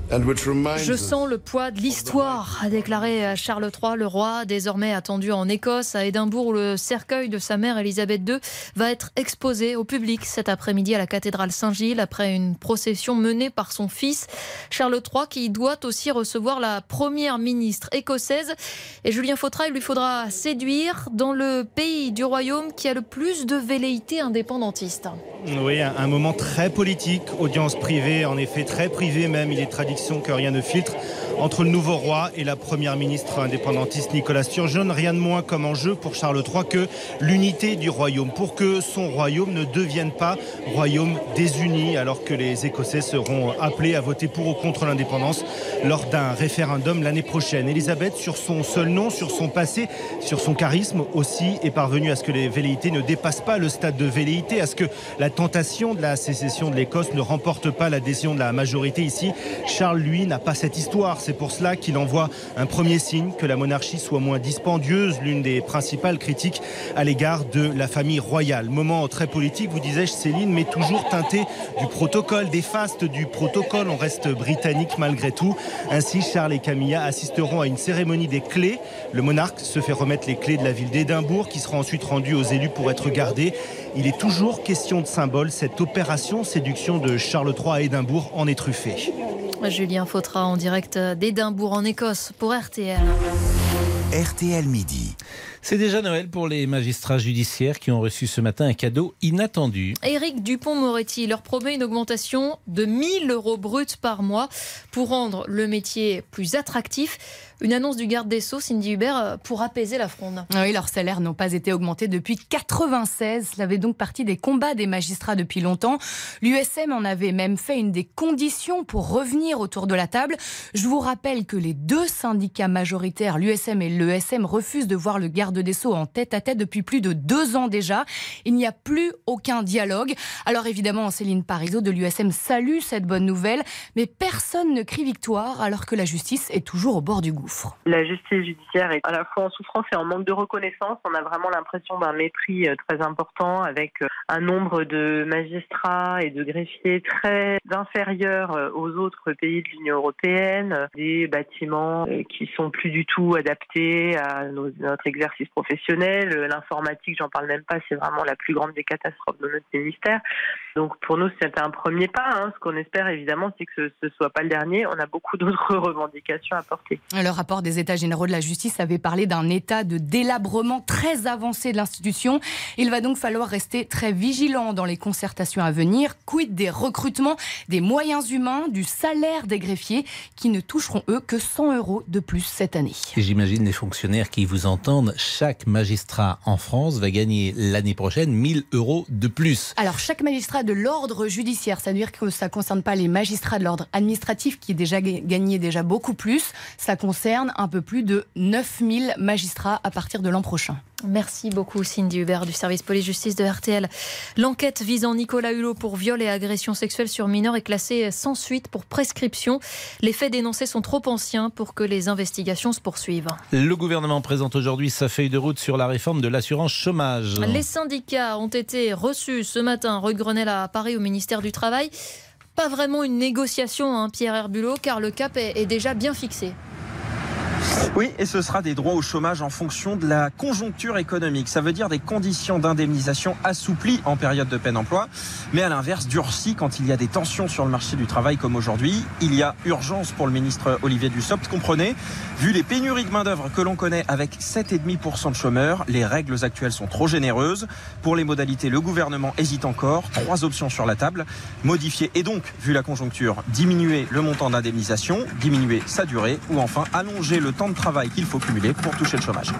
[SPEAKER 5] Je sens le poids de l'histoire, a déclaré Charles III, le roi, désormais attendu en Écosse, à Édimbourg, où le cercueil de sa mère Élisabeth II va être exposé au public cet après-midi à la cathédrale Saint-Gilles, après une procession menée par son fils Charles III, qui doit aussi recevoir la première ministre écossaise. Et Julien Fautra, il lui faudra séduire dans le pays du royaume qui a le plus de velléités indépendantistes.
[SPEAKER 27] Oui, un moment très politique, audience privée, en effet très privée même, il est traditionnel que rien ne filtre entre le nouveau roi et la première ministre indépendantiste Nicolas Sturgeon. Rien de moins comme enjeu pour Charles III que l'unité du royaume, pour que son royaume ne devienne pas royaume désuni, alors que les Écossais seront appelés à voter pour ou contre l'indépendance lors d'un référendum l'année prochaine. Élisabeth, sur son seul nom, sur son passé, sur son charisme aussi, est parvenue à ce que les velléités ne dépassent pas le stade de velléité, à ce que la tentation de la sécession de l'Écosse ne remporte pas l'adhésion de la majorité ici. Charles, lui, n'a pas cette histoire. C'est pour cela qu'il envoie un premier signe que la monarchie soit moins dispendieuse, l'une des principales critiques à l'égard de la famille royale. Moment très politique, vous disais-je, Céline, mais toujours teinté du protocole, des fastes du protocole. On reste britannique malgré tout. Ainsi, Charles et Camilla assisteront à une cérémonie des clés. Le monarque se fait remettre les clés de la ville d'Édimbourg, qui sera ensuite rendue aux élus pour être gardée. Il est toujours question de symbole. Cette opération séduction de Charles III à Édimbourg en est truffée.
[SPEAKER 5] Julien Fautra en direct d'Édimbourg en Écosse pour RTL.
[SPEAKER 1] RTL Midi.
[SPEAKER 4] C'est déjà Noël pour les magistrats judiciaires qui ont reçu ce matin un cadeau inattendu.
[SPEAKER 5] Éric Dupond-Moretti leur promet une augmentation de 1 000 € bruts par mois pour rendre le métier plus attractif. Une annonce du garde des Sceaux, Cindy Hubert, pour apaiser la fronde.
[SPEAKER 2] Oui, leurs salaires n'ont pas été augmentés depuis 1996. Cela avait donc partie des combats des magistrats depuis longtemps. L'USM en avait même fait une des conditions pour revenir autour de la table. Je vous rappelle que les deux syndicats majoritaires, l'USM et l'ESM, refusent de voir le garde des Sceaux en tête-à-tête depuis plus de 2 ans déjà. Il n'y a plus aucun dialogue. Alors évidemment, Céline Parizeau de l'USM salue cette bonne nouvelle, mais personne ne crie victoire alors que la justice est toujours au bord du gouffre.
[SPEAKER 7] La justice judiciaire est à la fois en souffrance et en manque de reconnaissance. On a vraiment l'impression d'un mépris très important avec un nombre de magistrats et de greffiers très inférieurs aux autres pays de l'Union européenne, des bâtiments qui sont plus du tout adaptés à notre exercice professionnel. L'informatique, j'en parle même pas, c'est vraiment la plus grande des catastrophes de notre ministère. Donc pour nous, c'est un premier pas. Ce qu'on espère évidemment, c'est que ce soit pas le dernier. On a beaucoup d'autres revendications à porter.
[SPEAKER 2] Le rapport des États généraux de la justice avait parlé d'un état de délabrement très avancé de l'institution. Il va donc falloir rester très vigilant dans les concertations à venir. Quid des recrutements, des moyens humains, du salaire des greffiers qui ne toucheront eux que 100 € de plus cette année.
[SPEAKER 4] Et j'imagine les fonctionnaires qui vous entendent, chaque magistrat en France va gagner l'année prochaine 1 000 € de plus.
[SPEAKER 2] Alors chaque magistrat de l'ordre judiciaire, ça veut dire que ça ne concerne pas les magistrats de l'ordre administratif qui gagnaient déjà beaucoup plus, ça concerne un peu plus de 9 000 magistrats à partir de l'an prochain.
[SPEAKER 5] Merci beaucoup Cindy Hubert du service police-justice de RTL. L'enquête visant Nicolas Hulot pour viol et agression sexuelle sur mineurs est classée sans suite pour prescription. Les faits dénoncés sont trop anciens pour que les investigations se poursuivent.
[SPEAKER 4] Le gouvernement présente aujourd'hui sa feuille de route sur la réforme de l'assurance chômage.
[SPEAKER 5] Les syndicats ont été reçus ce matin, rue Grenelle à Paris, au ministère du Travail. Pas vraiment une négociation, Pierre Herbulot, car le cap est déjà bien fixé.
[SPEAKER 8] Oui, et ce sera des droits au chômage en fonction de la conjoncture économique. Ça veut dire des conditions d'indemnisation assouplies en période de plein emploi, mais à l'inverse durcies quand il y a des tensions sur le marché du travail comme aujourd'hui. Il y a urgence pour le ministre Olivier Dussopt. Comprenez, vu les pénuries de main-d'œuvre que l'on connaît avec 7,5% de chômeurs, les règles actuelles sont trop généreuses. Pour les modalités, le gouvernement hésite encore. 3 options sur la table. Modifier et donc, vu la conjoncture, diminuer le montant d'indemnisation, diminuer sa durée ou enfin allonger le temps de travail qu'il faut cumuler pour toucher le chômage.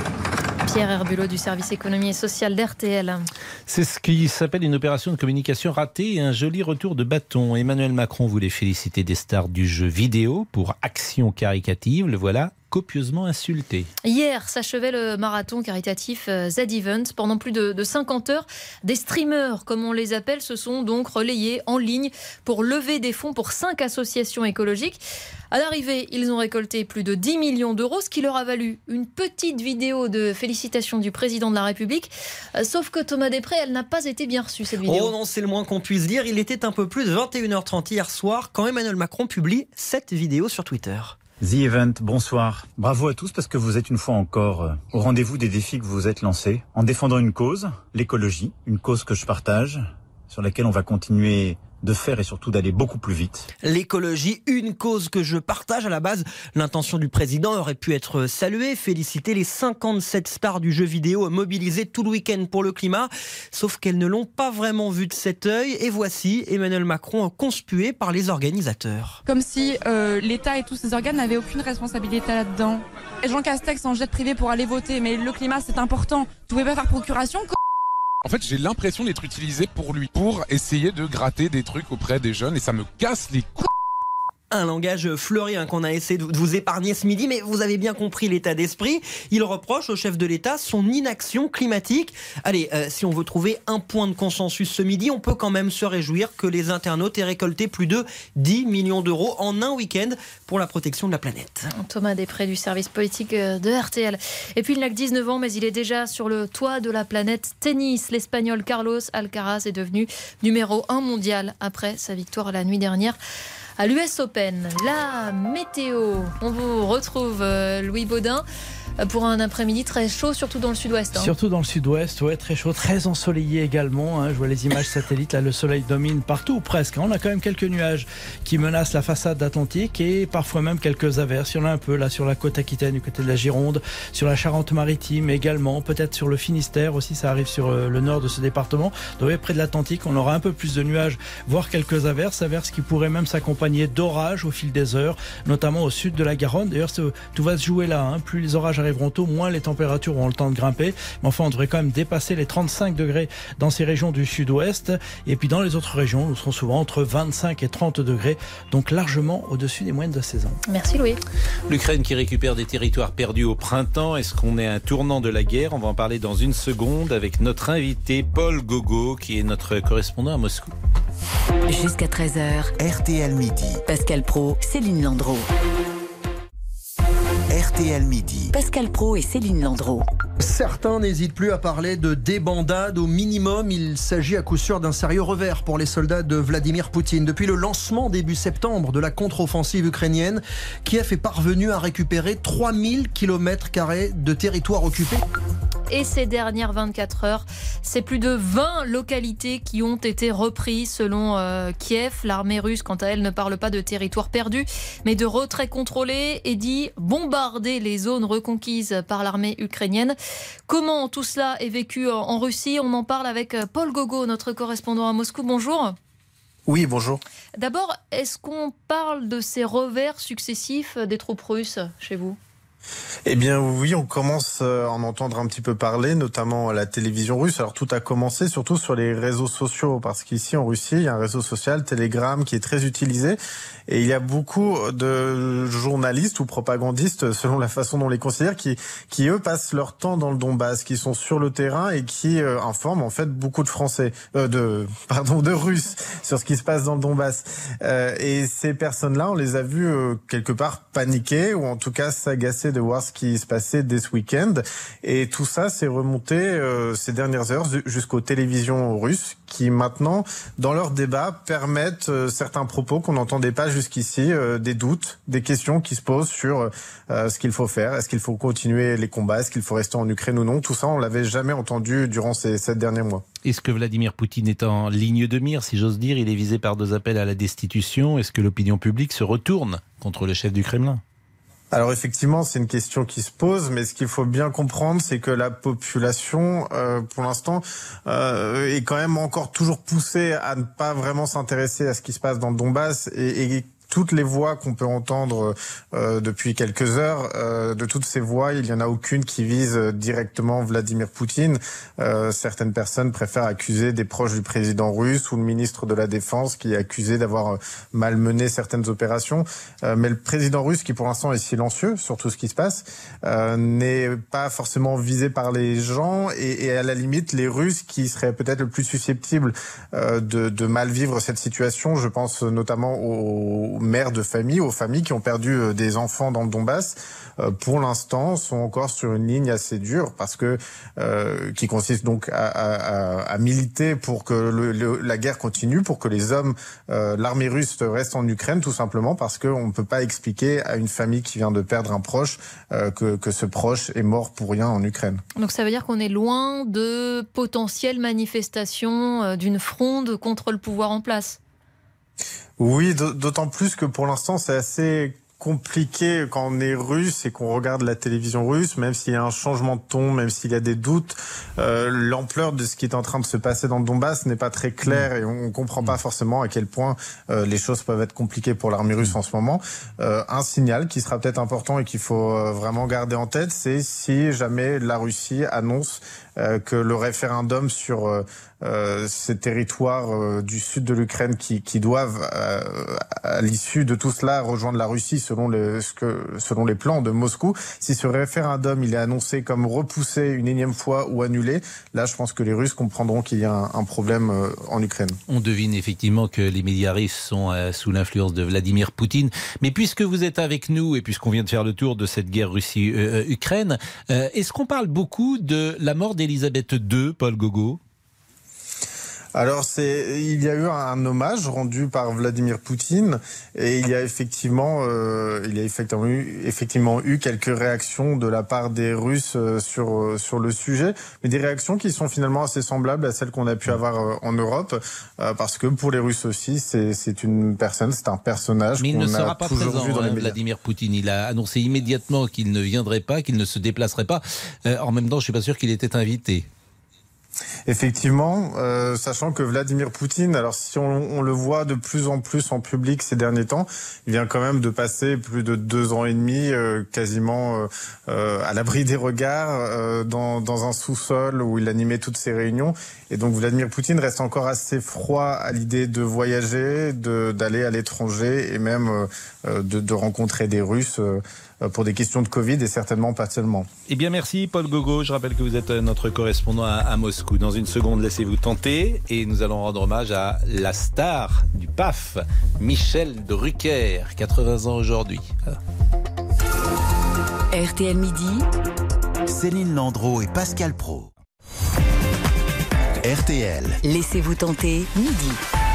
[SPEAKER 5] Pierre Herbulot du service économie et social d'RTL.
[SPEAKER 4] C'est ce qui s'appelle une opération de communication ratée et un joli retour de bâton. Emmanuel Macron voulait féliciter des stars du jeu vidéo pour action caritative. Le voilà copieusement insulté.
[SPEAKER 5] Hier s'achevait le marathon caritatif Z-Event. Pendant plus de 50 heures, des streamers, comme on les appelle, se sont donc relayés en ligne pour lever des fonds pour 5 associations écologiques. À l'arrivée, ils ont récolté plus de 10 millions d'euros, ce qui leur a valu une petite vidéo de félicitations du président de la République. Sauf que Thomas Després, elle n'a pas été bien reçue, cette vidéo.
[SPEAKER 9] Oh non, c'est le moins qu'on puisse dire. Il était un peu plus de 21h30 hier soir quand Emmanuel Macron publie cette vidéo sur Twitter.
[SPEAKER 10] The Event, bonsoir. Bravo à tous parce que vous êtes une fois encore au rendez-vous des défis que vous vous êtes lancés en défendant une cause, l'écologie, une cause que je partage, sur laquelle on va continuer de faire et surtout d'aller beaucoup plus vite.
[SPEAKER 9] L'écologie, une cause que je partage. À la base, l'intention du président aurait pu être saluée, féliciter les 57 stars du jeu vidéo mobilisées tout le week-end pour le climat, sauf qu'elles ne l'ont pas vraiment vu de cet œil. Et voici Emmanuel Macron conspué par les organisateurs.
[SPEAKER 12] Comme si l'État et tous ses organes n'avaient aucune responsabilité là-dedans. Jean Castex en jet privé pour aller voter, mais le climat c'est important. Vous pouvez pas faire procuration.
[SPEAKER 13] En fait, j'ai l'impression d'être utilisé pour lui, pour essayer de gratter des trucs auprès des jeunes et ça me casse les couilles.
[SPEAKER 9] Un langage fleuri qu'on a essayé de vous épargner ce midi, mais vous avez bien compris l'état d'esprit. Il reproche au chef de l'État son inaction climatique. Allez, si on veut trouver un point de consensus ce midi, on peut quand même se réjouir que les internautes aient récolté plus de 10 millions d'euros en un week-end pour la protection de la planète.
[SPEAKER 5] Thomas Després du service politique de RTL. Et puis il n'a que 19 ans, mais il est déjà sur le toit de la planète tennis. L'Espagnol Carlos Alcaraz est devenu numéro 1 mondial après sa victoire la nuit dernière à l'US Open. La météo, on vous retrouve Louis Baudin. pour un après-midi très chaud, surtout dans le sud-ouest.
[SPEAKER 6] Surtout dans le sud-ouest, ouais, très chaud, très ensoleillé également. Je vois les images satellites, là le soleil domine partout ou presque. On a quand même quelques nuages qui menacent la façade atlantique et parfois même quelques averses. Il y en a un peu là sur la côte aquitaine, du côté de la Gironde, sur la Charente-Maritime également, peut-être sur le Finistère aussi, ça arrive sur le nord de ce département. Donc près de l'Atlantique, on aura un peu plus de nuages, voire quelques averses qui pourraient même s'accompagner d'orages au fil des heures, notamment au sud de la Garonne. D'ailleurs, tout va se jouer là. Plus les orages arriveront tôt, moins les températures auront le temps de grimper. Mais enfin, on devrait quand même dépasser les 35 degrés dans ces régions du sud-ouest. Et puis dans les autres régions, nous serons souvent entre 25 et 30 degrés, donc largement au-dessus des moyennes de saison.
[SPEAKER 5] Merci Louis.
[SPEAKER 4] L'Ukraine qui récupère des territoires perdus au printemps. Est-ce qu'on est à un tournant de la guerre? On va en parler dans une seconde avec notre invité Paul Gogo, qui est notre correspondant à Moscou.
[SPEAKER 3] Jusqu'à 13h,
[SPEAKER 1] RTL Midi.
[SPEAKER 3] Pascal Praud, Céline Landreau.
[SPEAKER 1] RTL Midi.
[SPEAKER 3] Pascal Praud et Céline Landreau.
[SPEAKER 11] Certains n'hésitent plus à parler de débandade. Au minimum, il s'agit à coup sûr d'un sérieux revers pour les soldats de Vladimir Poutine. Depuis le lancement début septembre de la contre-offensive ukrainienne, Kiev est parvenu à récupérer 3000 km² de territoire occupé.
[SPEAKER 5] Et ces dernières 24 heures, c'est plus de 20 localités qui ont été reprises selon Kiev. L'armée russe, quant à elle, ne parle pas de territoire perdu, mais de retrait contrôlé et dit bombarder les zones reconquises par l'armée ukrainienne. Comment tout cela est vécu en Russie? On en parle avec Paul Gogo, notre correspondant à Moscou. Bonjour.
[SPEAKER 14] Oui, bonjour.
[SPEAKER 5] D'abord, est-ce qu'on parle de ces revers successifs des troupes russes chez vous?
[SPEAKER 14] Eh bien oui, on commence à en entendre un petit peu parler, notamment à la télévision russe. Alors tout a commencé surtout sur les réseaux sociaux, parce qu'ici en Russie, il y a un réseau social, Telegram, qui est très utilisé. Et il y a beaucoup de journalistes ou propagandistes, selon la façon dont on les considère, qui eux passent leur temps dans le Donbass, qui sont sur le terrain et qui informent en fait beaucoup de Français, de Russes sur ce qui se passe dans le Donbass. Et ces personnes-là, on les a vues quelque part paniquer ou en tout cas s'agacer de voir ce qui se passait dès ce week-end. Et tout ça s'est remonté ces dernières heures jusqu'aux télévisions russes qui maintenant, dans leurs débats, permettent certains propos qu'on n'entendait pas jusqu'ici, des doutes, des questions qui se posent sur ce qu'il faut faire. Est-ce qu'il faut continuer les combats? Est-ce qu'il faut rester en Ukraine ou non? Tout ça, on l'avait jamais entendu durant ces 7 derniers mois.
[SPEAKER 4] Est-ce que Vladimir Poutine est en ligne de mire, si j'ose dire? Il est visé par 2 appels à la destitution. Est-ce que l'opinion publique se retourne contre le chef du Kremlin?
[SPEAKER 14] Alors effectivement, c'est une question qui se pose, mais ce qu'il faut bien comprendre, c'est que la population, pour l'instant, est quand même encore toujours poussée à ne pas vraiment s'intéresser à ce qui se passe dans le Donbass et toutes les voix qu'on peut entendre depuis quelques heures, de toutes ces voix, il n'y en a aucune qui vise directement Vladimir Poutine. Certaines personnes préfèrent accuser des proches du président russe ou le ministre de la Défense qui est accusé d'avoir malmené certaines opérations. Mais le président russe, qui pour l'instant est silencieux sur tout ce qui se passe, n'est pas forcément visé par les gens et à la limite, les Russes qui seraient peut-être le plus susceptibles de mal vivre cette situation, je pense notamment aux mères de famille, aux familles qui ont perdu des enfants dans le Donbass, pour l'instant sont encore sur une ligne assez dure parce que qui consiste donc à militer pour que la guerre continue, pour que les hommes, l'armée russe reste en Ukraine, tout simplement parce qu'on ne peut pas expliquer à une famille qui vient de perdre un proche que ce proche est mort pour rien en Ukraine.
[SPEAKER 5] Donc ça veut dire qu'on est loin de potentielles manifestations d'une fronde contre le pouvoir en place?
[SPEAKER 14] Oui, d'autant plus que pour l'instant, c'est assez compliqué quand on est russe et qu'on regarde la télévision russe, même s'il y a un changement de ton, même s'il y a des doutes, l'ampleur de ce qui est en train de se passer dans le Donbass n'est pas très claire et on comprend pas forcément à quel point les choses peuvent être compliquées pour l'armée russe en ce moment. Un signal qui sera peut-être important et qu'il faut vraiment garder en tête, c'est si jamais la Russie annonce que le référendum sur ces territoires du sud de l'Ukraine qui doivent, à l'issue de tout cela, rejoindre la Russie selon les plans de Moscou. Si ce référendum il est annoncé comme repoussé une énième fois ou annulé, là je pense que les Russes comprendront qu'il y a un problème en Ukraine.
[SPEAKER 4] On devine effectivement que les médias russes sont sous l'influence de Vladimir Poutine. Mais puisque vous êtes avec nous et puisqu'on vient de faire le tour de cette guerre Russie-Ukraine, est-ce qu'on parle beaucoup de la mort d'Elisabeth II, Paul Gogo ?
[SPEAKER 14] Alors il y a eu un hommage rendu par Vladimir Poutine et il y a effectivement eu quelques réactions de la part des Russes sur le sujet, mais des réactions qui sont finalement assez semblables à celles qu'on a pu avoir en Europe, parce que pour les Russes aussi c'est une personne, c'est un personnage.
[SPEAKER 4] Mais il ne
[SPEAKER 14] qu'on
[SPEAKER 4] sera
[SPEAKER 14] a
[SPEAKER 4] pas
[SPEAKER 14] toujours
[SPEAKER 4] présent,
[SPEAKER 14] vu dans les médias.
[SPEAKER 4] Vladimir Poutine. Il a annoncé immédiatement qu'il ne viendrait pas, qu'il ne se déplacerait pas. En même temps, je suis pas sûr qu'il était invité.
[SPEAKER 14] Effectivement, sachant que Vladimir Poutine, alors si on le voit de plus en plus en public ces derniers temps, il vient quand même de passer plus de 2 ans et demi quasiment à l'abri des regards dans un sous-sol où il animait toutes ses réunions. Et donc Vladimir Poutine reste encore assez froid à l'idée de voyager, d'aller à l'étranger et même de rencontrer des Russes pour des questions de Covid et certainement pas seulement.
[SPEAKER 4] Eh bien merci Paul Gogo, je rappelle que vous êtes notre correspondant à Moscou. Dans une seconde, laissez-vous tenter et nous allons rendre hommage à la star du PAF, Michel Drucker, 80 ans aujourd'hui.
[SPEAKER 3] RTL Midi,
[SPEAKER 1] Céline Landreau et Pascal Praud. RTL.
[SPEAKER 3] Laissez-vous tenter, midi.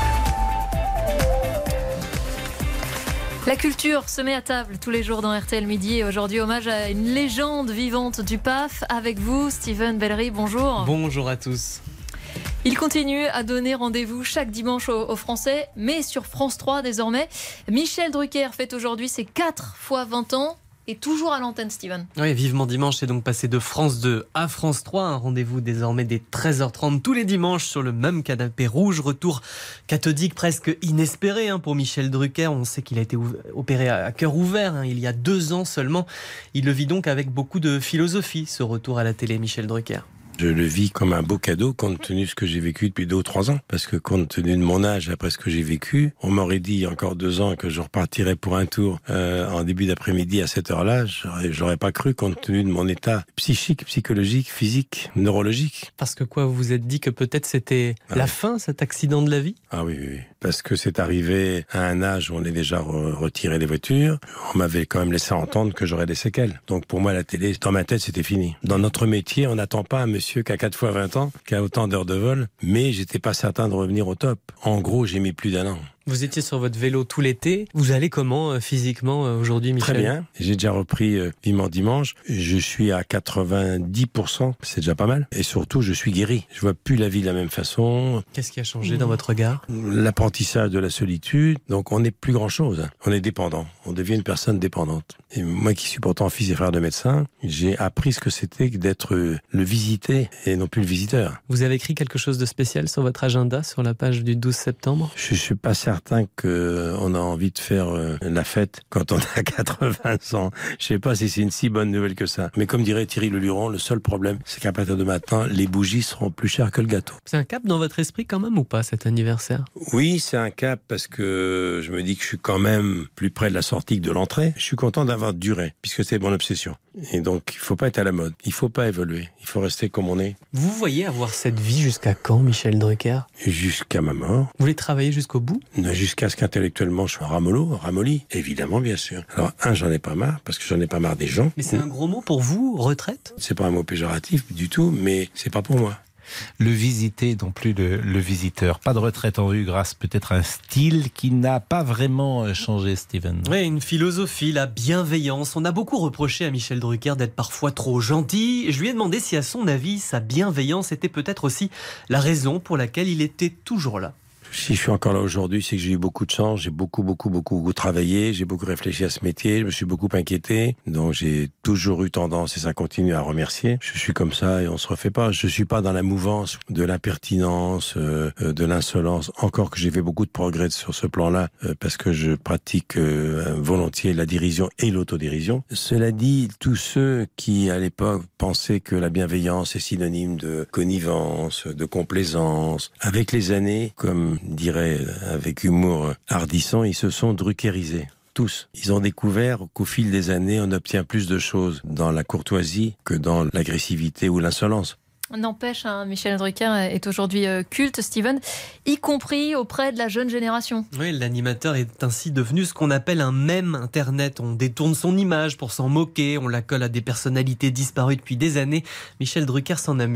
[SPEAKER 5] La culture se met à table tous les jours dans RTL Midi et aujourd'hui hommage à une légende vivante du PAF. Avec vous, Steven Bellery, bonjour.
[SPEAKER 15] Bonjour à tous.
[SPEAKER 5] Il continue à donner rendez-vous chaque dimanche aux Français, mais sur France 3 désormais. Michel Drucker fête aujourd'hui ses 4 fois 20 ans. Et toujours à l'antenne, Steven.
[SPEAKER 15] Oui, Vivement Dimanche est donc passé de France 2 à France 3. Un rendez-vous désormais dès 13h30 tous les dimanches sur le même canapé rouge. Retour cathodique presque inespéré pour Michel Drucker. On sait qu'il a été opéré à cœur ouvert il y a 2 ans seulement. Il le vit donc avec beaucoup de philosophie, ce retour à la télé, Michel Drucker.
[SPEAKER 16] Je le vis comme un beau cadeau compte tenu de ce que j'ai vécu depuis 2 ou 3 ans. Parce que compte tenu de mon âge, après ce que j'ai vécu, on m'aurait dit il y a encore 2 ans que je repartirais pour un tour en début d'après-midi à cette heure-là. J'aurais pas cru compte tenu de mon état psychique, psychologique, physique, neurologique.
[SPEAKER 15] Parce que quoi, vous vous êtes dit que peut-être c'était la fin, cet accident de la vie ?
[SPEAKER 16] Ah oui. Parce que c'est arrivé à un âge où on est déjà retiré des voitures. On m'avait quand même laissé entendre que j'aurais des séquelles. Donc pour moi, la télé, dans ma tête, c'était fini. Dans notre métier, on n'attend pas un monsieur qui a 4 fois 20 ans, qui a autant d'heures de vol, mais j'étais pas certain de revenir au top. En gros, j'ai mis plus d'1 an.
[SPEAKER 15] Vous étiez sur votre vélo tout l'été. Vous allez comment physiquement aujourd'hui, Michel ?
[SPEAKER 16] Très bien. J'ai déjà repris Vivement Dimanche. Je suis à 90%. C'est déjà pas mal. Et surtout, je suis guéri. Je vois plus la vie de la même façon.
[SPEAKER 15] Qu'est-ce qui a changé dans votre regard ?
[SPEAKER 16] L'apprentissage de la solitude. Donc, on n'est plus grand-chose. On est dépendant. On devient une personne dépendante. Et moi qui suis pourtant fils et frère de médecin, j'ai appris ce que c'était que d'être le visité et non plus le visiteur.
[SPEAKER 15] Vous avez écrit quelque chose de spécial sur votre agenda, sur la page du 12 septembre ?
[SPEAKER 16] Je suis pas certain qu'on a envie de faire la fête quand on a 80 ans. Je sais pas si c'est une si bonne nouvelle que ça. Mais comme dirait Thierry Leluron, le seul problème, c'est qu'à partir de maintenant, les bougies seront plus chères que le gâteau.
[SPEAKER 15] C'est un cap dans votre esprit quand même ou pas, cet anniversaire ?
[SPEAKER 16] Oui, c'est un cap parce que je me dis que je suis quand même plus près de la sortie que de l'entrée. Je suis content d'avoir duré, puisque c'est mon obsession. Et donc, il faut pas être à la mode. Il faut pas évoluer. Il faut rester comme on est.
[SPEAKER 15] Vous voyez avoir cette vie jusqu'à quand, Michel Drucker ?
[SPEAKER 16] Jusqu'à ma mort.
[SPEAKER 15] Vous voulez travailler jusqu'au bout ?
[SPEAKER 16] Jusqu'à ce qu'intellectuellement je sois ramolli, évidemment, bien sûr. Alors, j'en ai pas marre, parce que j'en ai pas marre des gens.
[SPEAKER 15] Mais c'est un gros mot pour vous, retraite ?
[SPEAKER 16] C'est pas un mot péjoratif du tout, mais c'est pas pour moi.
[SPEAKER 4] Le visité, non plus le visiteur. Pas de retraite en vue grâce peut-être à un style qui n'a pas vraiment changé, Steven.
[SPEAKER 15] Oui, une philosophie, la bienveillance. On a beaucoup reproché à Michel Drucker d'être parfois trop gentil. Je lui ai demandé si, à son avis, sa bienveillance était peut-être aussi la raison pour laquelle il était toujours là.
[SPEAKER 16] Si je suis encore là aujourd'hui, c'est que j'ai eu beaucoup de chance, j'ai beaucoup travaillé, j'ai beaucoup réfléchi à ce métier, je me suis beaucoup inquiété, donc j'ai toujours eu tendance, et ça continue, à remercier. Je suis comme ça et on se refait pas. Je suis pas dans la mouvance de l'impertinence, de l'insolence, encore que j'ai fait beaucoup de progrès sur ce plan-là, parce que je pratique volontiers la dérision et l'autodérision. Cela dit, tous ceux qui, à l'époque, pensaient que la bienveillance est synonyme de connivence, de complaisance, avec les années, comme dirait avec humour hardissant, ils se sont druckerisés. Tous. Ils ont découvert qu'au fil des années, on obtient plus de choses dans la courtoisie que dans l'agressivité ou l'insolence.
[SPEAKER 5] N'empêche, Michel Drucker est aujourd'hui culte, Steven, y compris auprès de la jeune génération.
[SPEAKER 15] Oui, l'animateur est ainsi devenu ce qu'on appelle un mème Internet. On détourne son image pour s'en moquer, on la colle à des personnalités disparues depuis des années. Michel Drucker s'en amuse.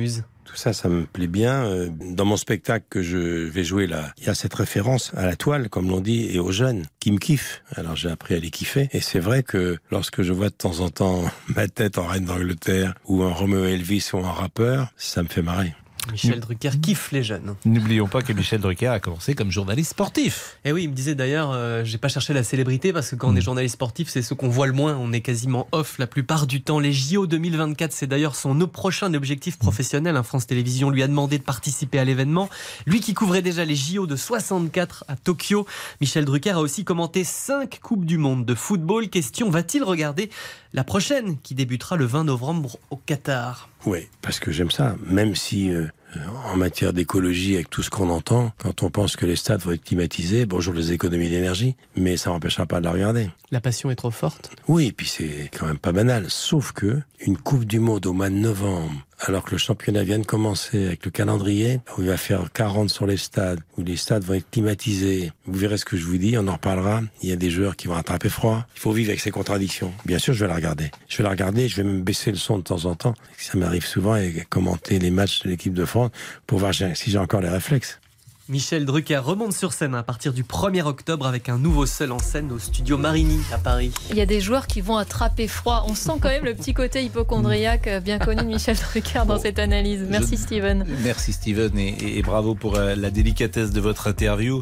[SPEAKER 16] Tout ça, ça me plaît bien. Dans mon spectacle que je vais jouer là, il y a cette référence à la toile, comme l'on dit, et aux jeunes qui me kiffent. Alors j'ai appris à les kiffer. Et c'est vrai que lorsque je vois de temps en temps ma tête en reine d'Angleterre ou en Romeo Elvis ou en rappeur, ça me fait marrer.
[SPEAKER 15] Michel Drucker kiffe les jeunes.
[SPEAKER 4] N'oublions pas que Michel Drucker a commencé comme journaliste sportif.
[SPEAKER 15] Et oui, il me disait d'ailleurs, j'ai pas cherché la célébrité parce que quand on est journaliste sportif, c'est ce qu'on voit le moins. On est quasiment off la plupart du temps. Les JO 2024, c'est d'ailleurs son prochain objectif professionnel. France Télévisions lui a demandé de participer à l'événement. Lui qui couvrait déjà les JO de 64 à Tokyo, Michel Drucker a aussi commenté 5 Coupes du Monde de football. Question, va-t-il regarder la prochaine qui débutera le 20 novembre au Qatar?
[SPEAKER 16] Oui, parce que j'aime ça, même si en matière d'écologie, avec tout ce qu'on entend, quand on pense que les stades vont être climatisés, bonjour les économies d'énergie, mais ça n'empêchera pas de la regarder.
[SPEAKER 15] La passion est trop forte.
[SPEAKER 16] Oui, et puis c'est quand même pas banal, sauf que une Coupe du Monde au mois de novembre, alors que le championnat vient de commencer avec le calendrier, où il va faire 40 sur les stades, où les stades vont être climatisés, vous verrez ce que je vous dis, on en reparlera, il y a des joueurs qui vont attraper froid, il faut vivre avec ces contradictions. Bien sûr, je vais la regarder, je vais même baisser le son de temps en temps, ça m'arrive souvent, et commenter les matchs de l'équipe de France pour voir si j'ai encore les réflexes.
[SPEAKER 15] Michel Drucker remonte sur scène à partir du 1er octobre avec un nouveau seul en scène au studio Marigny à Paris.
[SPEAKER 5] Il y a des joueurs qui vont attraper froid. On sent quand même le petit côté hypochondriaque bien connu de Michel Drucker dans cette analyse. Merci Steven.
[SPEAKER 4] Merci Steven et bravo pour la délicatesse de votre interview.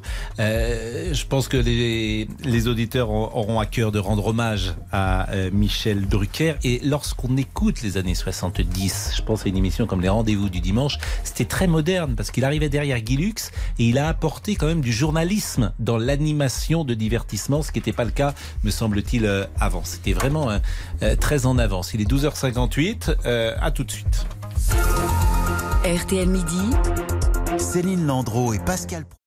[SPEAKER 4] Je pense que les auditeurs auront à cœur de rendre hommage à Michel Drucker. Et lorsqu'on écoute les années 70, je pense à une émission comme Les Rendez-vous du Dimanche, c'était très moderne parce qu'il arrivait derrière Guy Lux et il a apporté quand même du journalisme dans l'animation de divertissement, ce qui n'était pas le cas, me semble-t-il, avant. C'était vraiment très en avance. Il est 12h58, à tout de suite.
[SPEAKER 3] RTL Midi.
[SPEAKER 1] Céline Landreau et Pascal Praud.